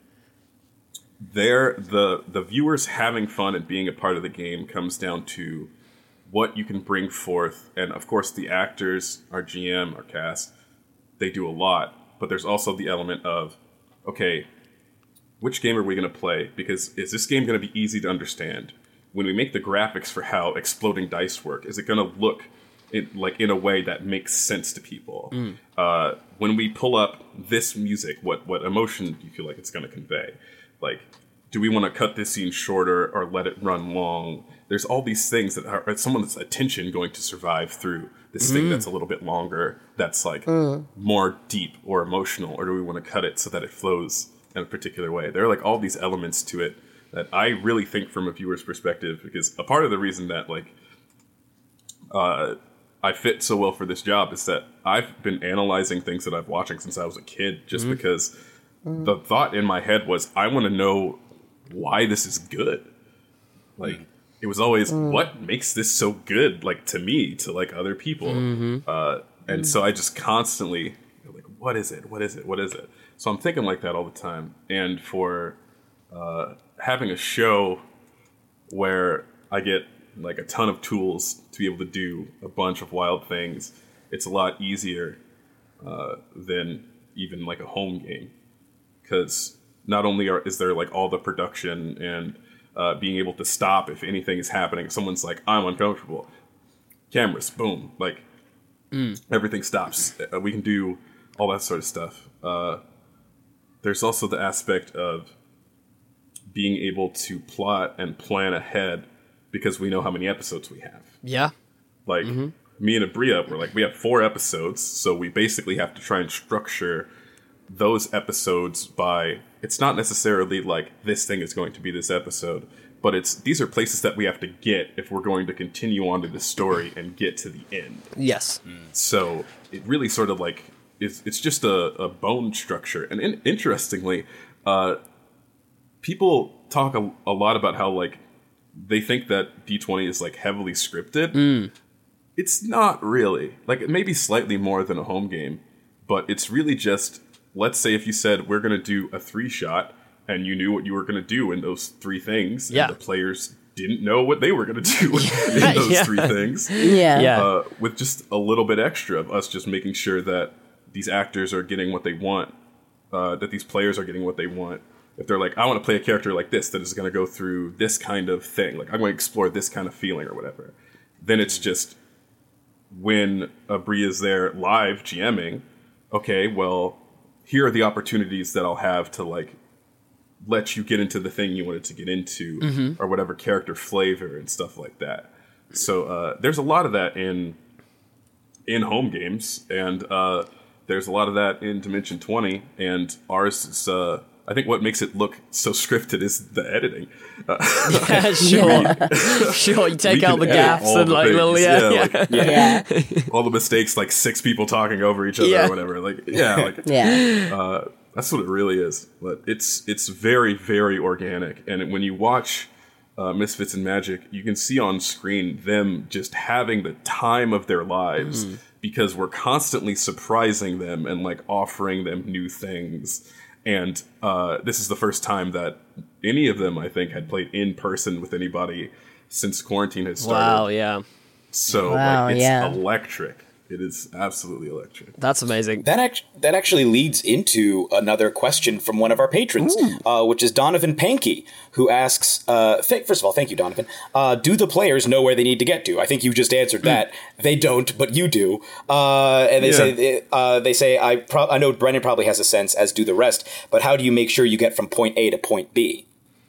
they're the the viewers having fun and being a part of the game comes down to what you can bring forth, and of course the actors, our G M, our cast, they do a lot, but there's also the element of, okay, which game are we going to play? Because is this game going to be easy to understand? When we make the graphics for how exploding dice work, is it going to look in, like in a way that makes sense to people? Mm. Uh, when we pull up this music, what what emotion do you feel like it's going to convey? Like, do we want to cut this scene shorter or let it run long? There's all these things that are someone's attention going to survive through this mm. thing that's a little bit longer, that's like mm. more deep or emotional, or do we want to cut it so that it flows in a particular way? There are like all these elements to it that I really think from a viewer's perspective, because a part of the reason that like uh, I fit so well for this job is that I've been analyzing things that I've watching since I was a kid, just mm. because mm. the thought in my head was, I want to know why this is good. Like, it was always, mm. what makes this so good, like, to me, to, like, other people? Mm-hmm. Uh, and mm. so I just constantly, like, what is it? What is it? What is it? So I'm thinking like that all the time. And for uh, having a show where I get, like, a ton of tools to be able to do a bunch of wild things, it's a lot easier uh, than even, like, a home game. Because not only are, is there, like, all the production and Uh, being able to stop if anything is happening. If someone's like, I'm uncomfortable. Cameras, boom. Like, mm. everything stops. Uh, we can do all that sort of stuff. Uh, there's also the aspect of being able to plot and plan ahead because we know how many episodes we have. Yeah. Like, mm-hmm. me and Abria, we're like, we have four episodes, so we basically have to try and structure those episodes by, it's not necessarily like this thing is going to be this episode, but it's these are places that we have to get if we're going to continue on to the story and get to the end. Yes. So it really sort of like it's it's just a, a bone structure. And in, interestingly, uh, people talk a, a lot about how like they think that D twenty is like heavily scripted. Mm. It's not really. Like, it may be slightly more than a home game, but it's really just, let's say if you said we're going to do a three shot and you knew what you were going to do in those three things, yeah. and the players didn't know what they were going to do in those yeah. three things. Yeah. yeah. Uh, with just a little bit extra of us just making sure that these actors are getting what they want, uh, that these players are getting what they want, if they're like, I want to play a character like this that is going to go through this kind of thing, like I'm going to explore this kind of feeling or whatever, then it's just when a Bree is there live GMing, okay, well, here are the opportunities that I'll have to like let you get into the thing you wanted to get into, mm-hmm. or whatever character flavor and stuff like that. So uh, there's a lot of that in in home games, and uh, there's a lot of that in Dimension twenty, and ours is, uh, I think what makes it look so scripted is the editing. Uh, yeah, sure. Sure, you take out the gaffes and like little, yeah, yeah, yeah. Like, yeah. yeah. All the mistakes, like six people talking over each other yeah. or whatever. Like, yeah, like, yeah. Uh, that's what it really is. But it's it's very, very organic. And when you watch uh, Misfits and Magic, you can see on screen them just having the time of their lives mm. because we're constantly surprising them and like offering them new things. And uh, this is the first time that any of them, I think, had played in person with anybody since quarantine had started. Wow, yeah. So wow, like, it's yeah. electric. It is absolutely electric. That's amazing. That act- that actually leads into another question from one of our patrons, uh, which is Donovan Pankey, who asks, uh, th- first of all, thank you, Donovan. Uh, do the players know where they need to get to? I think you just answered that. They don't, but you do. Uh, and they yeah. say, uh, they say I, pro- I know Brennan probably has a sense, as do the rest, but how do you make sure you get from point A to point B?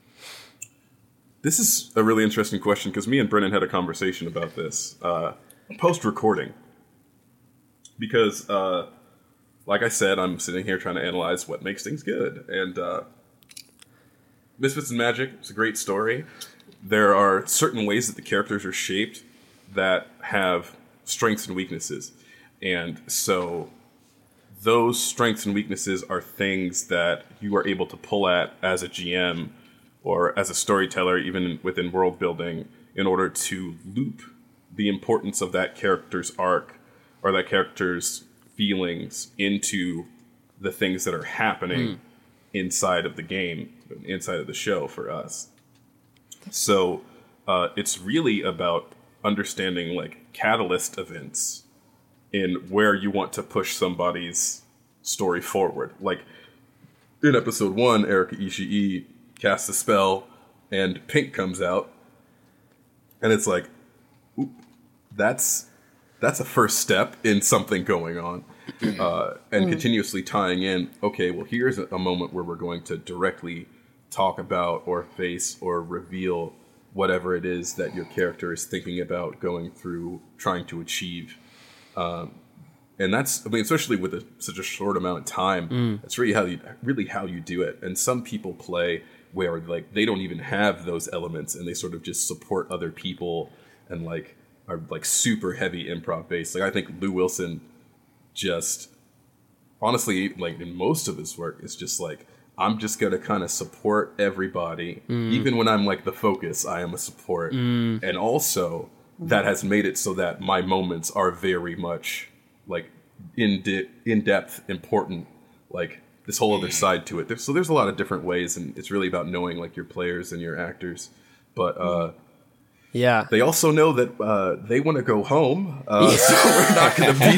This is a really interesting question, because me and Brennan had a conversation about this uh, post-recording. Because, uh, like I said, I'm sitting here trying to analyze what makes things good. And uh, Misfits and Magic is a great story. There are certain ways that the characters are shaped that have strengths and weaknesses. And so those strengths and weaknesses are things that you are able to pull at as a G M or as a storyteller, even within world building, in order to loop the importance of that character's arc or that character's feelings into the things that are happening mm. inside of the game, inside of the show for us. So uh, it's really about understanding like catalyst events in where you want to push somebody's story forward. Like in episode one, Erika Ishii casts a spell and Pink comes out, and it's like, oop, that's that's a first step in something going on, uh, and mm. continuously tying in, okay, well, here's a moment where we're going to directly talk about or face or reveal whatever it is that your character is thinking about going through, trying to achieve. Um, and that's, I mean, especially with a, such a short amount of time, mm. that's really how you really how you do it. And some people play where like they don't even have those elements, and they sort of just support other people and like are like super heavy improv based. Like I think Lou Wilson just honestly, like in most of his work, is just like, I'm just gonna kind of support everybody, mm. even when I'm like the focus. I am a support, mm. and also that has made it so that my moments are very much like in de- in depth, important. Like this whole other side to it. So there's a lot of different ways, and it's really about knowing like your players and your actors. But uh, yeah, they also know that uh, they want to go home, uh, so we're not going to be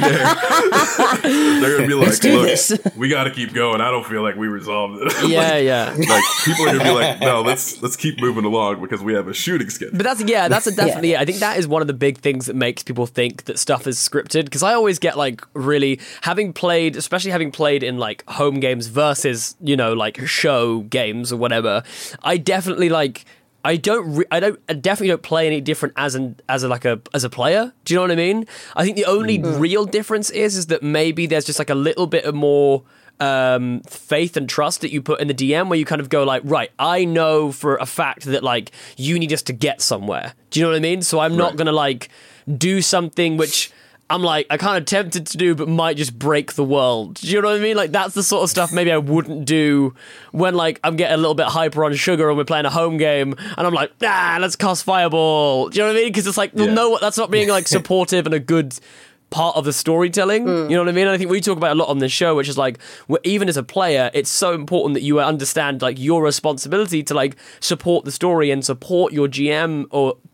there. They're going to be like, "Look, we got to keep going. I don't feel like we resolved it." Yeah, like, yeah. Like people are going to be like, "No, let's let's keep moving along because we have a shooting schedule." But that's yeah, that's a definitely. yeah. I think that is one of the big things that makes people think that stuff is scripted. Because I always get like really having played, especially having played in like home games versus you know like show games or whatever. I definitely like. I don't. Re- I don't. I definitely don't play any different as an as a like a as a player. Do you know what I mean? I think the only mm. real difference is is that maybe there's just like a little bit of more um, faith and trust that you put in the D M, where you kind of go like, right, I know for a fact that like you need us to get somewhere. Do you know what I mean? So I'm not right. gonna like do something which I'm like, I kind of tempted to do, but might just break the world. Do you know what I mean? Like, that's the sort of stuff maybe I wouldn't do when, like, I'm getting a little bit hyper on sugar and we're playing a home game, and I'm like, ah, let's cast Fireball. Do you know what I mean? Because it's like, well, yeah. no, that's not being, like, supportive and a good part of the storytelling. Mm. You know what I mean? And I think we talk about a lot on this show, which is, like, even as a player, it's so important that you understand, like, your responsibility to, like, support the story and support your G M or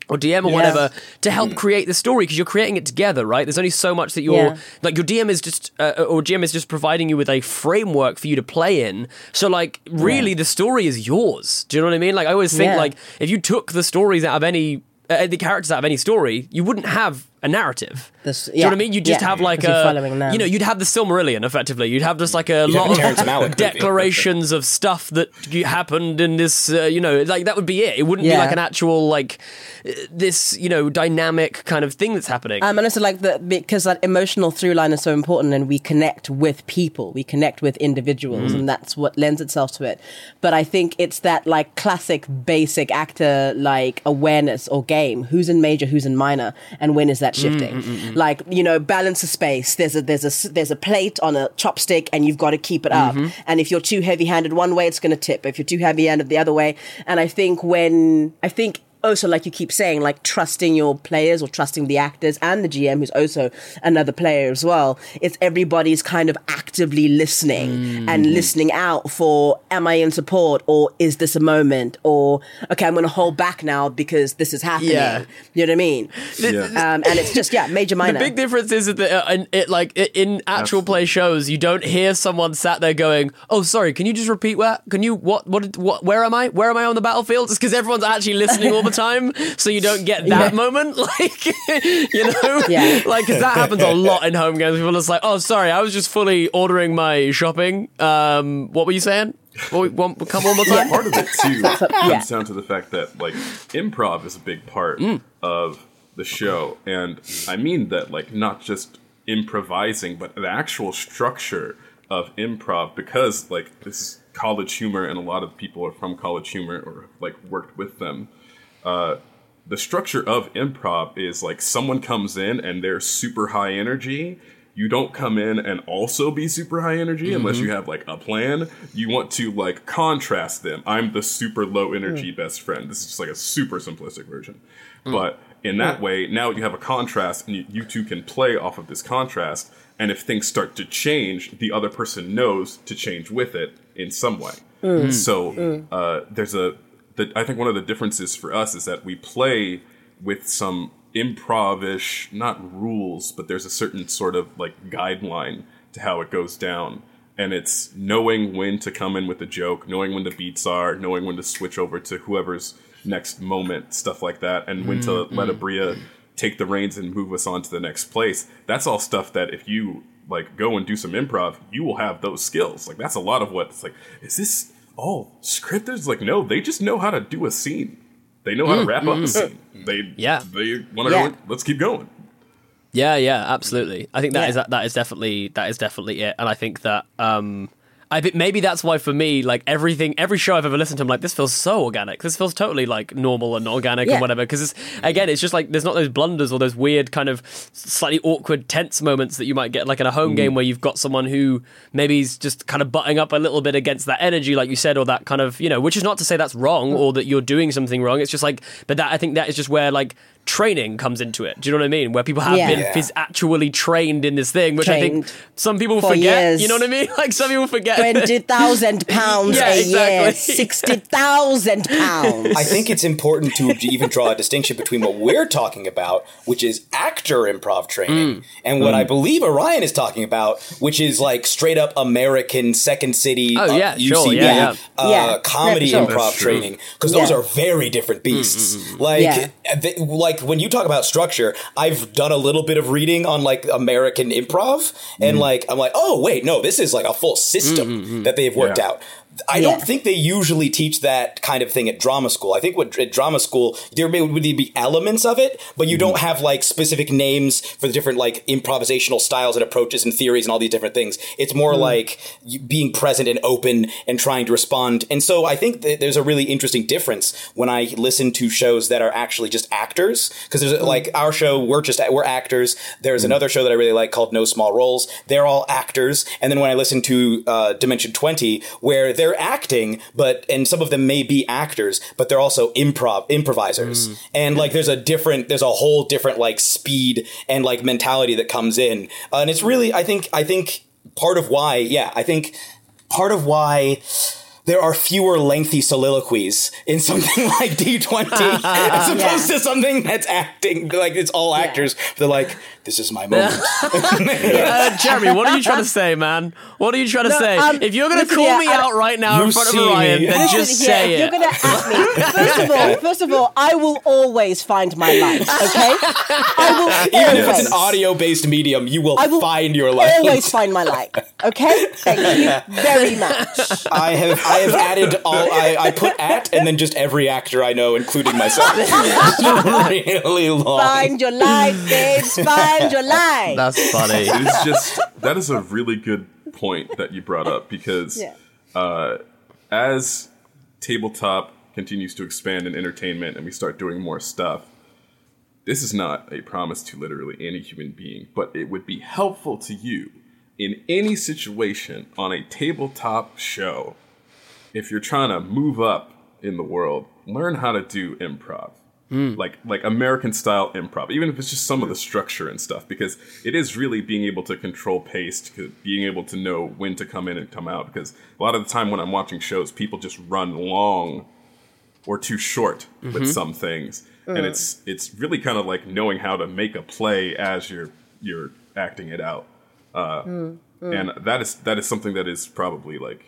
or D M or Yeah. whatever to help create the story, because you're creating it together, right? There's only so much that you're Yeah. like your D M is just uh, or G M is just providing you with a framework for you to play in. So like really the story is yours. Do you know what I mean? Like I always think Yeah. like if you took the stories out of any uh, the characters out of any story, you wouldn't have a narrative. This- Do you know what I yeah. mean? You just Yeah. have like Because you're a, following them. you know, you'd have the Silmarillion effectively. You'd have just like a You'd have lot a Terrence of Malick movie. declarations of stuff that happened in this. Uh, you know, like that would be it. It wouldn't be Yeah. like an actual like uh, this, you know, dynamic kind of thing that's happening. Um, and also like the because that emotional through line is so important, and we connect with people, we connect with individuals, and that's what lends itself to it. But I think it's that like classic basic actor like awareness or game: who's in major, who's in minor, and when is that shifting? Like, you know, balance of space. There's a there's a there's a plate on a chopstick, and you've got to keep it up. And if you're too heavy handed one way, it's going to tip. If you're too heavy handed the other way, and I think when I think. Also, like you keep saying, like trusting your players or trusting the actors and the G M, who's also another player as well. It's everybody's kind of actively listening mm. and listening out for, am I in support, or is this a moment, or okay, I'm going to hold back now because this is happening. Yeah. You know what I mean? Yeah. Um, and it's just yeah, major minor. The big difference is that uh, in, it like in actual play shows, you don't hear someone sat there going, "Oh, sorry, can you just repeat where? Can you what? What? What? Where am I? Where am I on the battlefield?" It's because everyone's actually listening all the time, so you don't get that Yeah. moment. Like, you know, Yeah. like because that happens a lot in home games. People are just like, "Oh, sorry, I was just fully ordering my shopping." Um, what were you saying? What, one, come one more time. Part of it too comes yeah. down to the fact that like improv is a big part of the show, and I mean that like not just improvising, but the actual structure of improv, because like this is college humor, and a lot of people are from college humor or have, like worked with them. Uh, the structure of improv is like someone comes in and they're super high energy. You don't come in and also be super high energy mm-hmm. unless you have like a plan. You want to like contrast them. I'm the super low energy mm. best friend. This is just like a super simplistic version. Mm. But in that way, now you have a contrast, and you, you two can play off of this contrast. And if things start to change, the other person knows to change with it in some way. Mm. So mm. Uh, there's a, the, I think one of the differences for us is that we play with some improv-ish, not rules, but there's a certain sort of like guideline to how it goes down. And it's knowing when to come in with a joke, knowing when the beats are, knowing when to switch over to whoever's next moment, stuff like that, and when mm-hmm. to let Abria take the reins and move us on to the next place. That's all stuff that if you like go and do some improv, you will have those skills. Like that's a lot of what it's like, is this all scripted? It's like, no, they just know how to do a scene. They know how to wrap up a scene. They yeah. They want to Yeah. go. Let's keep going. Yeah, yeah, absolutely. I think that Yeah. is that, that is definitely that is definitely it, and I think that um, I think maybe that's why for me, like everything, every show I've ever listened to, I'm like, this feels so organic. This feels totally like normal and organic Yeah. and whatever. Because again, it's just like there's not those blunders or those weird kind of slightly awkward, tense moments that you might get like in a home game where you've got someone who maybe is just kind of butting up a little bit against that energy, like you said, or that kind of, you know, which is not to say that's wrong or that you're doing something wrong. It's just like, but that I think that is just where like training comes into it. Do you know what I mean? Where people have Yeah. been Yeah. phys- actually trained in this thing, which I think Trained some people for forget. years. You know what I mean? Like some people forget. twenty thousand pounds Yeah, a year, exactly. sixty thousand pounds. I think it's important to even draw a distinction between what we're talking about, which is actor improv training, and what I believe Orion is talking about, which is like straight up American Second City, Oh, yeah, uh, sure, U C B, yeah, yeah. Uh, Yeah, comedy yeah, for sure. improv That's true. training, because those Yeah. are very different beasts. Like, Yeah. they, like when you talk about structure, I've done a little bit of reading on like American improv, and like I'm like, oh wait, no, this is like a full system that they've worked Yeah. out. I Yeah. don't think they usually teach that kind of thing at drama school. I think what at drama school there may would be elements of it, but you don't have like specific names for the different like improvisational styles and approaches and theories and all these different things. It's more like you being present and open and trying to respond. And so I think that there's a really interesting difference when I listen to shows that are actually just actors, because there's like our show, we're just we're actors. There's another show that I really like called No Small Roles. They're all actors. And then when I listen to uh, Dimension twenty, where they're acting, but and some of them may be actors, but they're also improv improvisers. Mm. And like there's a different, there's a whole different like speed and like mentality that comes in, uh, and it's really, I think, I think part of why, yeah, I think part of why there are fewer lengthy soliloquies in something like D twenty as opposed yeah. to something that's acting, like it's all actors. Yeah. They're like, this is my moment. uh, Jeremy, what are you trying to say, man? What are you trying to no, say? Um, if you're going to call yeah, me I, out right now in front of Orion, me. then listen, just yeah, say if it. You're going to at me. First of all, first of all, I will always find my light, okay? I will Even always. if it's an audio-based medium, you will, I will find your light. always find my light, okay? Thank you very much. I have I have added all, I, I put at and then just every actor I know, including myself. It's really long. Find your light, babes, find your light. That's funny. It's just, that is a really good point that you brought up because yeah. uh, as tabletop continues to expand in entertainment and we start doing more stuff, this is not a promise to literally any human being, but it would be helpful to you in any situation on a tabletop show. If you're trying to move up in the world, learn how to do improv. Mm. Like like American style improv, even if it's just some of the structure and stuff, because it is really being able to control pace, being able to know when to come in and come out. Because a lot of the time when I'm watching shows, people just run long or too short mm-hmm. with some things, mm. and it's it's really kind of like knowing how to make a play as you're you're acting it out, uh, mm. Mm. and that is that is something that is probably like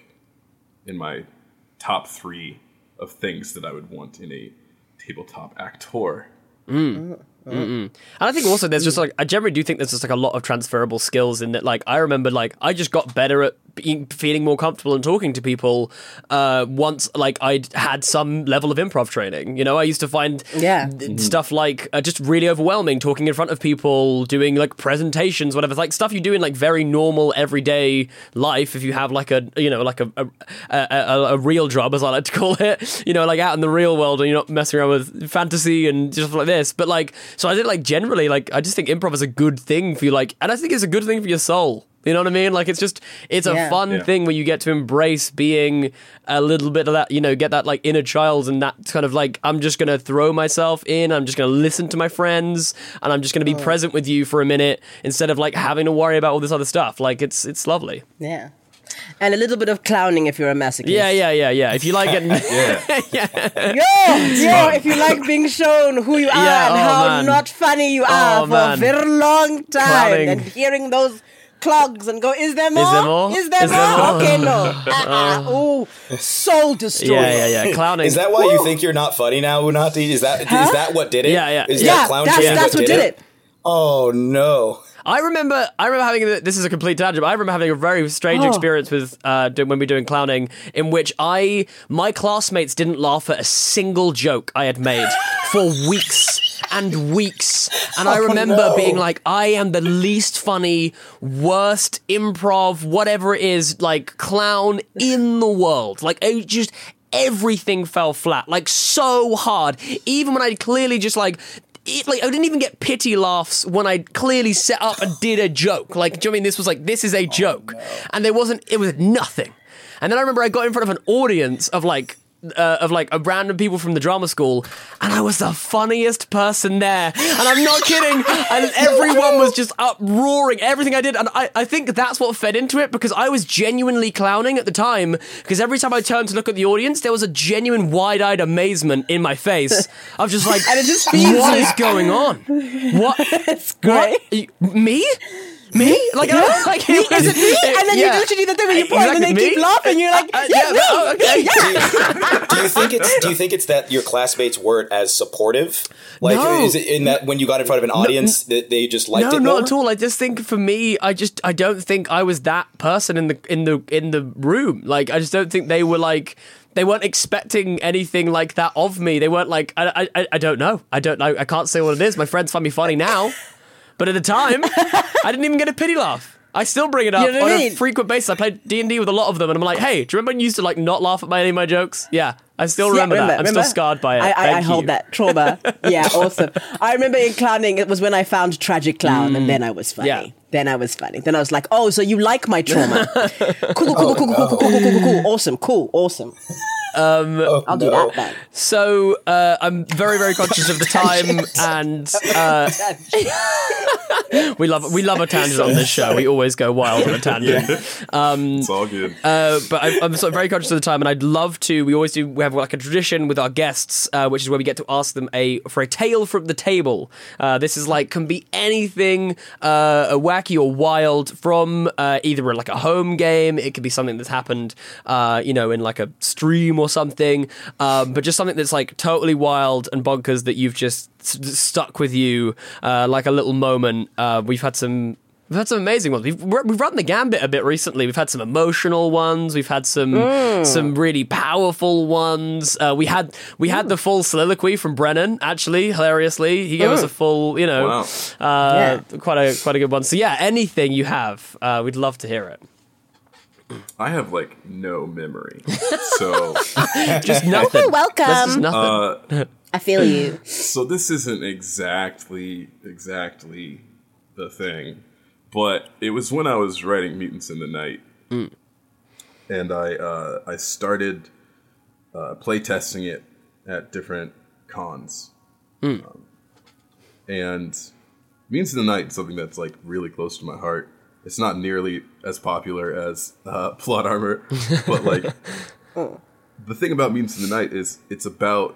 in my top three of things that I would want in a tabletop actor. Mm. And I think also there's just like, I generally do think there's just like a lot of transferable skills in that. Like, I remember like, I just got better at being, feeling more comfortable and talking to people uh, once like I'd had some level of improv training. You know, I used to find yeah. th- stuff like uh, just really overwhelming, talking in front of people, doing like presentations, whatever. It's like stuff you do in like very normal everyday life if you have like a, you know, like a a, a, a, a real job, as I like to call it, you know, like out in the real world and you're not messing around with fantasy and stuff like this. But like, so I did like generally, like, I just think improv is a good thing for you, like, and I think it's a good thing for your soul. You know what I mean? Like, it's just, it's a yeah. fun yeah. thing where you get to embrace being a little bit of that, you know, get that like inner child and that kind of like, I'm just going to throw myself in, I'm just going to listen to my friends, and I'm just going to be oh. present with you for a minute instead of like having to worry about all this other stuff. Like, it's it's lovely. Yeah. And a little bit of clowning if you're a masochist. Yeah, yeah, yeah, yeah. If you like getting... yeah. yeah. Yo, yo, if you like being shown who you are Yeah, and oh, how man. not funny you are Oh, for man. a very long time. Clowning. And hearing those clogs and go, is there more? Is there more? Is there Is there more? more? Okay, no. Uh-uh. Ooh, soul destroyer. Yeah, yeah, yeah. Clowning. Is that why Woo. you think you're not funny now, Unati? Is that Huh? is that what did it? Yeah, yeah. Is Yeah, that clown that's, training that's what did it. Oh no. I remember, I remember having, a, this is a complete tangent, but I remember having a very strange Oh. experience with, uh, do, when we were doing clowning, in which I, my classmates didn't laugh at a single joke I had made for weeks and weeks. And I Oh, remember no. being like, I am the least funny, worst improv, whatever it is, like clown in the world. Like, I just, everything fell flat, like so hard. Even when I clearly just like, It, like, I didn't even get pity laughs when I clearly set up and did a joke. Like, do you know what I mean? This was like, this is a joke. Oh, no. And there wasn't, it was nothing. And then I remember I got in front of an audience of like, uh, of like a random people from the drama school, and I was the funniest person there. And I'm not kidding. And everyone was just uproaring everything I did. And I, I think that's what fed into it, because I was genuinely clowning at the time, because every time I turned to look at the audience, there was a genuine wide-eyed amazement in my face. I was just like, And it just feeds what you. is going on? What? It's great. What? Me? Me? Like, Yeah. I, like, Me? Is it me? And then yeah. you literally do the thing where you point and Exactly. then they keep Me? laughing. You're like, Uh, uh, yeah, yeah, me. oh, okay. Yeah. Do you think it's do you think it's that your classmates weren't as supportive? Like No. is it in that when you got in front of an audience that they just liked no, it not more? at all. I just think for me, I just I don't think I was that person in the in the in the room. Like, I just don't think they were like. They weren't expecting anything like that of me. They weren't like, I, I, I don't know. I don't know. I can't say what it is. My friends find me funny now. But at the time, I didn't even get a pity laugh. I still bring it up You know what on I a mean? frequent basis. I played D and D with a lot of them, and I'm like, hey, do you remember when you used to like not laugh at my, any of my jokes? Yeah, I still remember, Yeah, that. I'm remember? still scarred by it. I, I, I Thank hold you. that trauma. Yeah, awesome. I remember in clowning, it was when I found Tragic Clown, and then I was funny. Yeah. Then I was funny. Then I was like, oh, so you like my trauma? Cool, cool, cool, cool, cool, cool, cool, cool, cool, cool, cool. Awesome, cool, awesome. Um, oh, I'll no. do that then. So uh, I'm very, very conscious of the time, and uh, we love we love a tangent on this show. We always go wild on a tangent. Um, It's all good. Uh, but I, I'm sort of very conscious of the time, and I'd love to. We always do. We have like a tradition with our guests, uh, which is where we get to ask them a for a tale from the table. Uh, this is like can be anything uh, wacky or wild from uh, either like a home game. It could be something that's happened, uh, you know, in like a stream or something. Um, but just something that's like totally wild and bonkers that you've just s- stuck with you, uh, like a little moment. Uh, we've had some. We've had some amazing ones. We've we've run the gambit a bit recently. We've had some emotional ones. We've had some mm. some really powerful ones. Uh, we had we had mm. the full soliloquy from Brennan. Actually, hilariously, he gave mm. us a full, you know, wow. uh, yeah. quite a quite a good one. So yeah, anything you have, uh, we'd love to hear it. I have like no memory, so just nothing. Oh, welcome. That's just nothing. Uh, I feel you. So this isn't exactly exactly the thing. But it was when I was writing Mutants in the Night, mm. and I uh, I started uh, playtesting it at different cons, mm. um, and Mutants in the Night is something that's like really close to my heart. It's not nearly as popular as uh, Plot Armor, but like oh. the thing about Mutants in the Night is it's about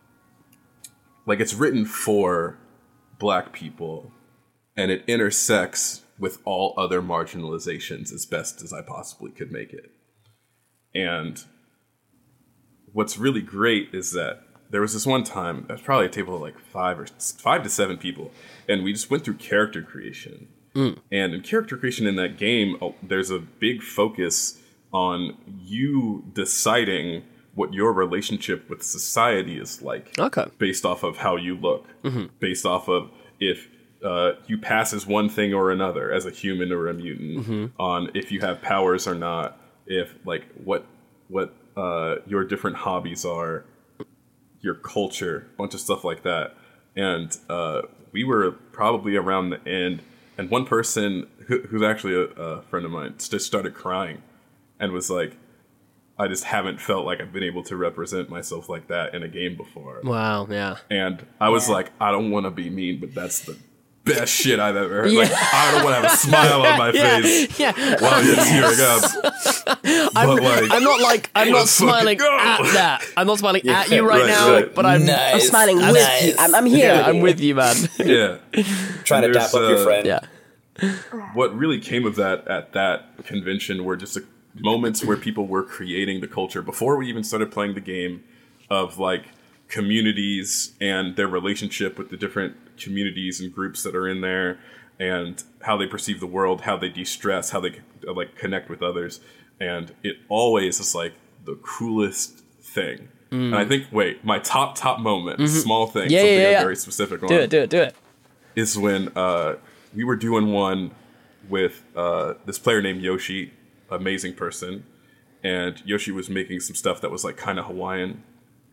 like it's written for Black people, and it intersects with all other marginalizations as best as I possibly could make it. And what's really great is that there was this one time, there was probably a table of like five or five to seven people, and we just went through character creation. Mm. And in character creation in that game, there's a big focus on you deciding what your relationship with society is like. Okay. Based off of how you look. Mm-hmm. Based off of if Uh, you pass as one thing or another as a human or a mutant, mm-hmm. on if you have powers or not, if like what what uh, your different hobbies are, your culture, a bunch of stuff like that. And uh, we were probably around the end, and one person who, who's actually a, a friend of mine just started crying and was like, I just haven't felt like I've been able to represent myself like that in a game before. Wow, yeah. And I was yeah. like, I don't want to be mean, but that's the best shit I've ever heard. Yeah. Like, I don't want to have a smile on my yeah. face yeah. while you're tearing up. I'm, like, I'm not like, I'm not smiling at that. I'm not smiling yeah. at you right, right now, right. but I'm, nice. I'm smiling nice. with you. I'm, I'm here. Yeah, I'm with you, man. Yeah. Trying to dap up uh, your friend. Yeah. What really came of that at that convention were just a, moments where people were creating the culture before we even started playing the game of like communities and their relationship with the different communities and groups that are in there, and how they perceive the world, how they de-stress, how they like connect with others. And it always is like the coolest thing. Mm. And I think, wait, my top, top moment, mm-hmm. small thing, yeah, something yeah, yeah. a very specific one. Do it, do it, do it. Is when uh, we were doing one with uh, this player named Yoshi, amazing person. And Yoshi was making some stuff that was like kind of Hawaiian.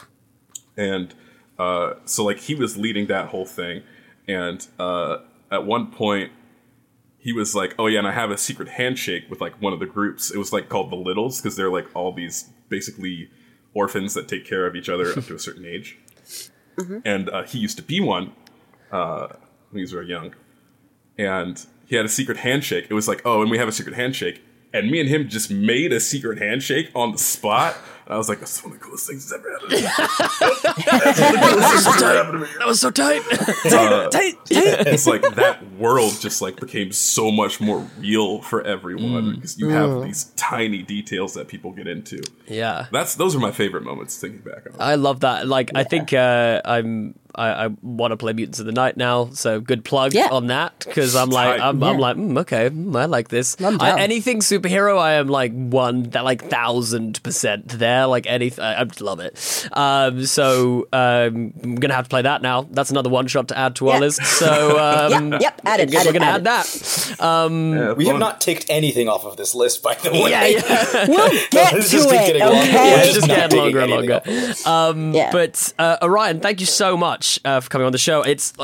And uh, so like he was leading that whole thing. And uh, at one point, he was like, oh yeah, and I have a secret handshake with like one of the groups. It was like called the Littles, because they're like all these basically orphans that take care of each other up to a certain age. Mm-hmm. And uh, he used to be one uh, when he was very young. And he had a secret handshake. It was like, oh, and we have a secret handshake. And me and him just made a secret handshake on the spot. And I was like, that's one of the coolest things that's ever happened to me. That's one of the coolest things that's ever happened to me. That was so tight. Uh, tight, tight. It's like that world just like became so much more real for everyone, mm. because you have mm. these tiny details that people get into. Yeah. That's those are my favorite moments thinking back on it. I love that. Like, yeah. I think uh, I'm... I, I want to play Mutants of the Night now, so good plug yeah. on that, because I'm like, I'm, yeah. I'm like, mm, okay, mm, I like this. I, anything superhero, I am like one that like thousand percent there. Like anything, I, I just love it. Um, so um, I'm gonna have to play that now. That's another one shot to add to our yeah. list. So um, yep, yep, add it. We're add gonna it, add that. Um, yeah, we have not ticked anything off of this list, by the way. Yeah, yeah. We'll get no, to it. okay. Yeah, it's just getting longer and longer. Um, yeah. But uh, Orion, thank you so much uh, for coming on the show. It's like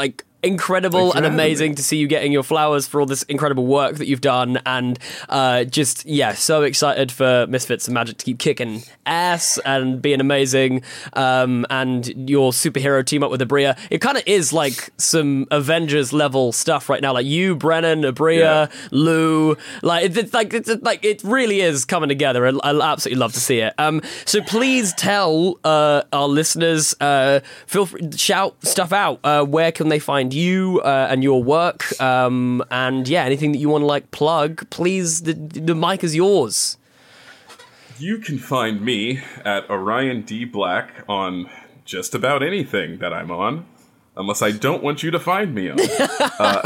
incredible Thanks for and having amazing me. to see you getting your flowers for all this incredible work that you've done, and uh, just yeah, so excited for Misfits and Magic to keep kicking ass and being amazing. Um, and your superhero team up with Abria, it kind of is like some Avengers level stuff right now. Like you, Brennan, Abria, Yeah. Lou, like it's, it's like it's like it really is coming together. I, I absolutely love to see it. Um, so please tell uh, our listeners, uh, feel free shout stuff out. Uh, where can they find you uh, and your work? Um, and yeah, anything that you want to like plug, please. The, the mic is yours. You can find me at Orion D Black on just about anything that I'm on, unless I don't want you to find me on. uh,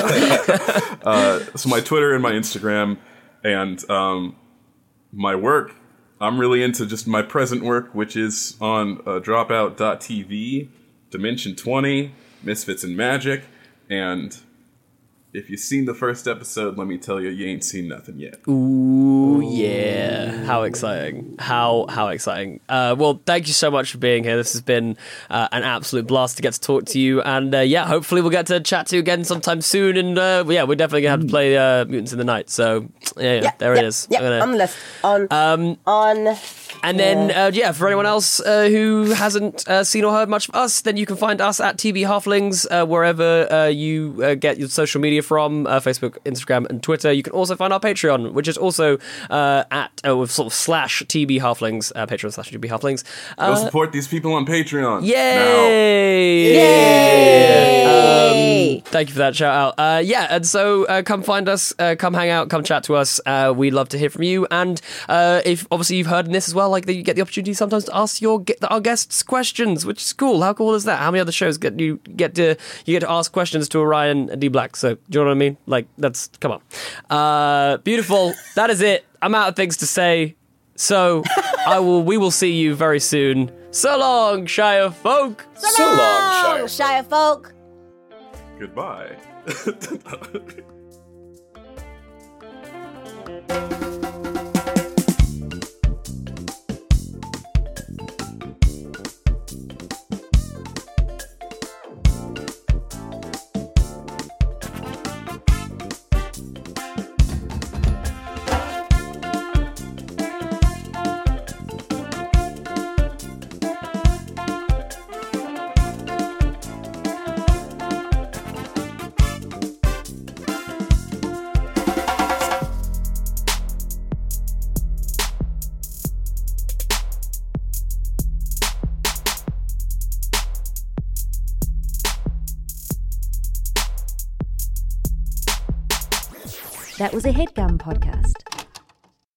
uh, so my Twitter and my Instagram and um, my work, I'm really into just my present work, which is on uh, dropout dot t v, Dimension twenty, Misfits and Magic, and if you've seen the first episode, let me tell you, you ain't seen nothing yet. Ooh, yeah. How exciting. How how exciting. Uh, well, thank you so much for being here. This has been uh, an absolute blast to get to talk to you. And uh, yeah, hopefully we'll get to chat to you again sometime soon. And uh, yeah, we're definitely going to have to play uh, Mutants in the Night. So yeah, yeah, there it is. Yeah, I'm gonna, on the list. On, um, on... And then, uh, yeah, for anyone else uh, who hasn't uh, seen or heard much of us, then you can find us at T B Halflings, uh, wherever uh, you uh, get your social media from, uh, Facebook, Instagram, and Twitter. You can also find our Patreon, which is also uh, at uh, sort of slash T B Halflings, uh, Patreon slash T B Halflings. Uh, Go support these people on Patreon. Yay! Now. Yay! Um, thank you for that shout out. Uh, yeah, and so uh, come find us, uh, come hang out, come chat to us. Uh, we'd love to hear from you. And uh, if obviously you've heard in this as well, like that you get the opportunity sometimes to ask your our guests questions, which is cool. How cool is that? How many other shows get you get to you get to ask questions to Orion D Black? So do you know what I mean? Like that's come on, uh, beautiful. That is it. I'm out of things to say. So I will. We will see you very soon. So long, Shire folk. So, so long, Shire, Shire folk. Goodbye. That was a HeadGum podcast.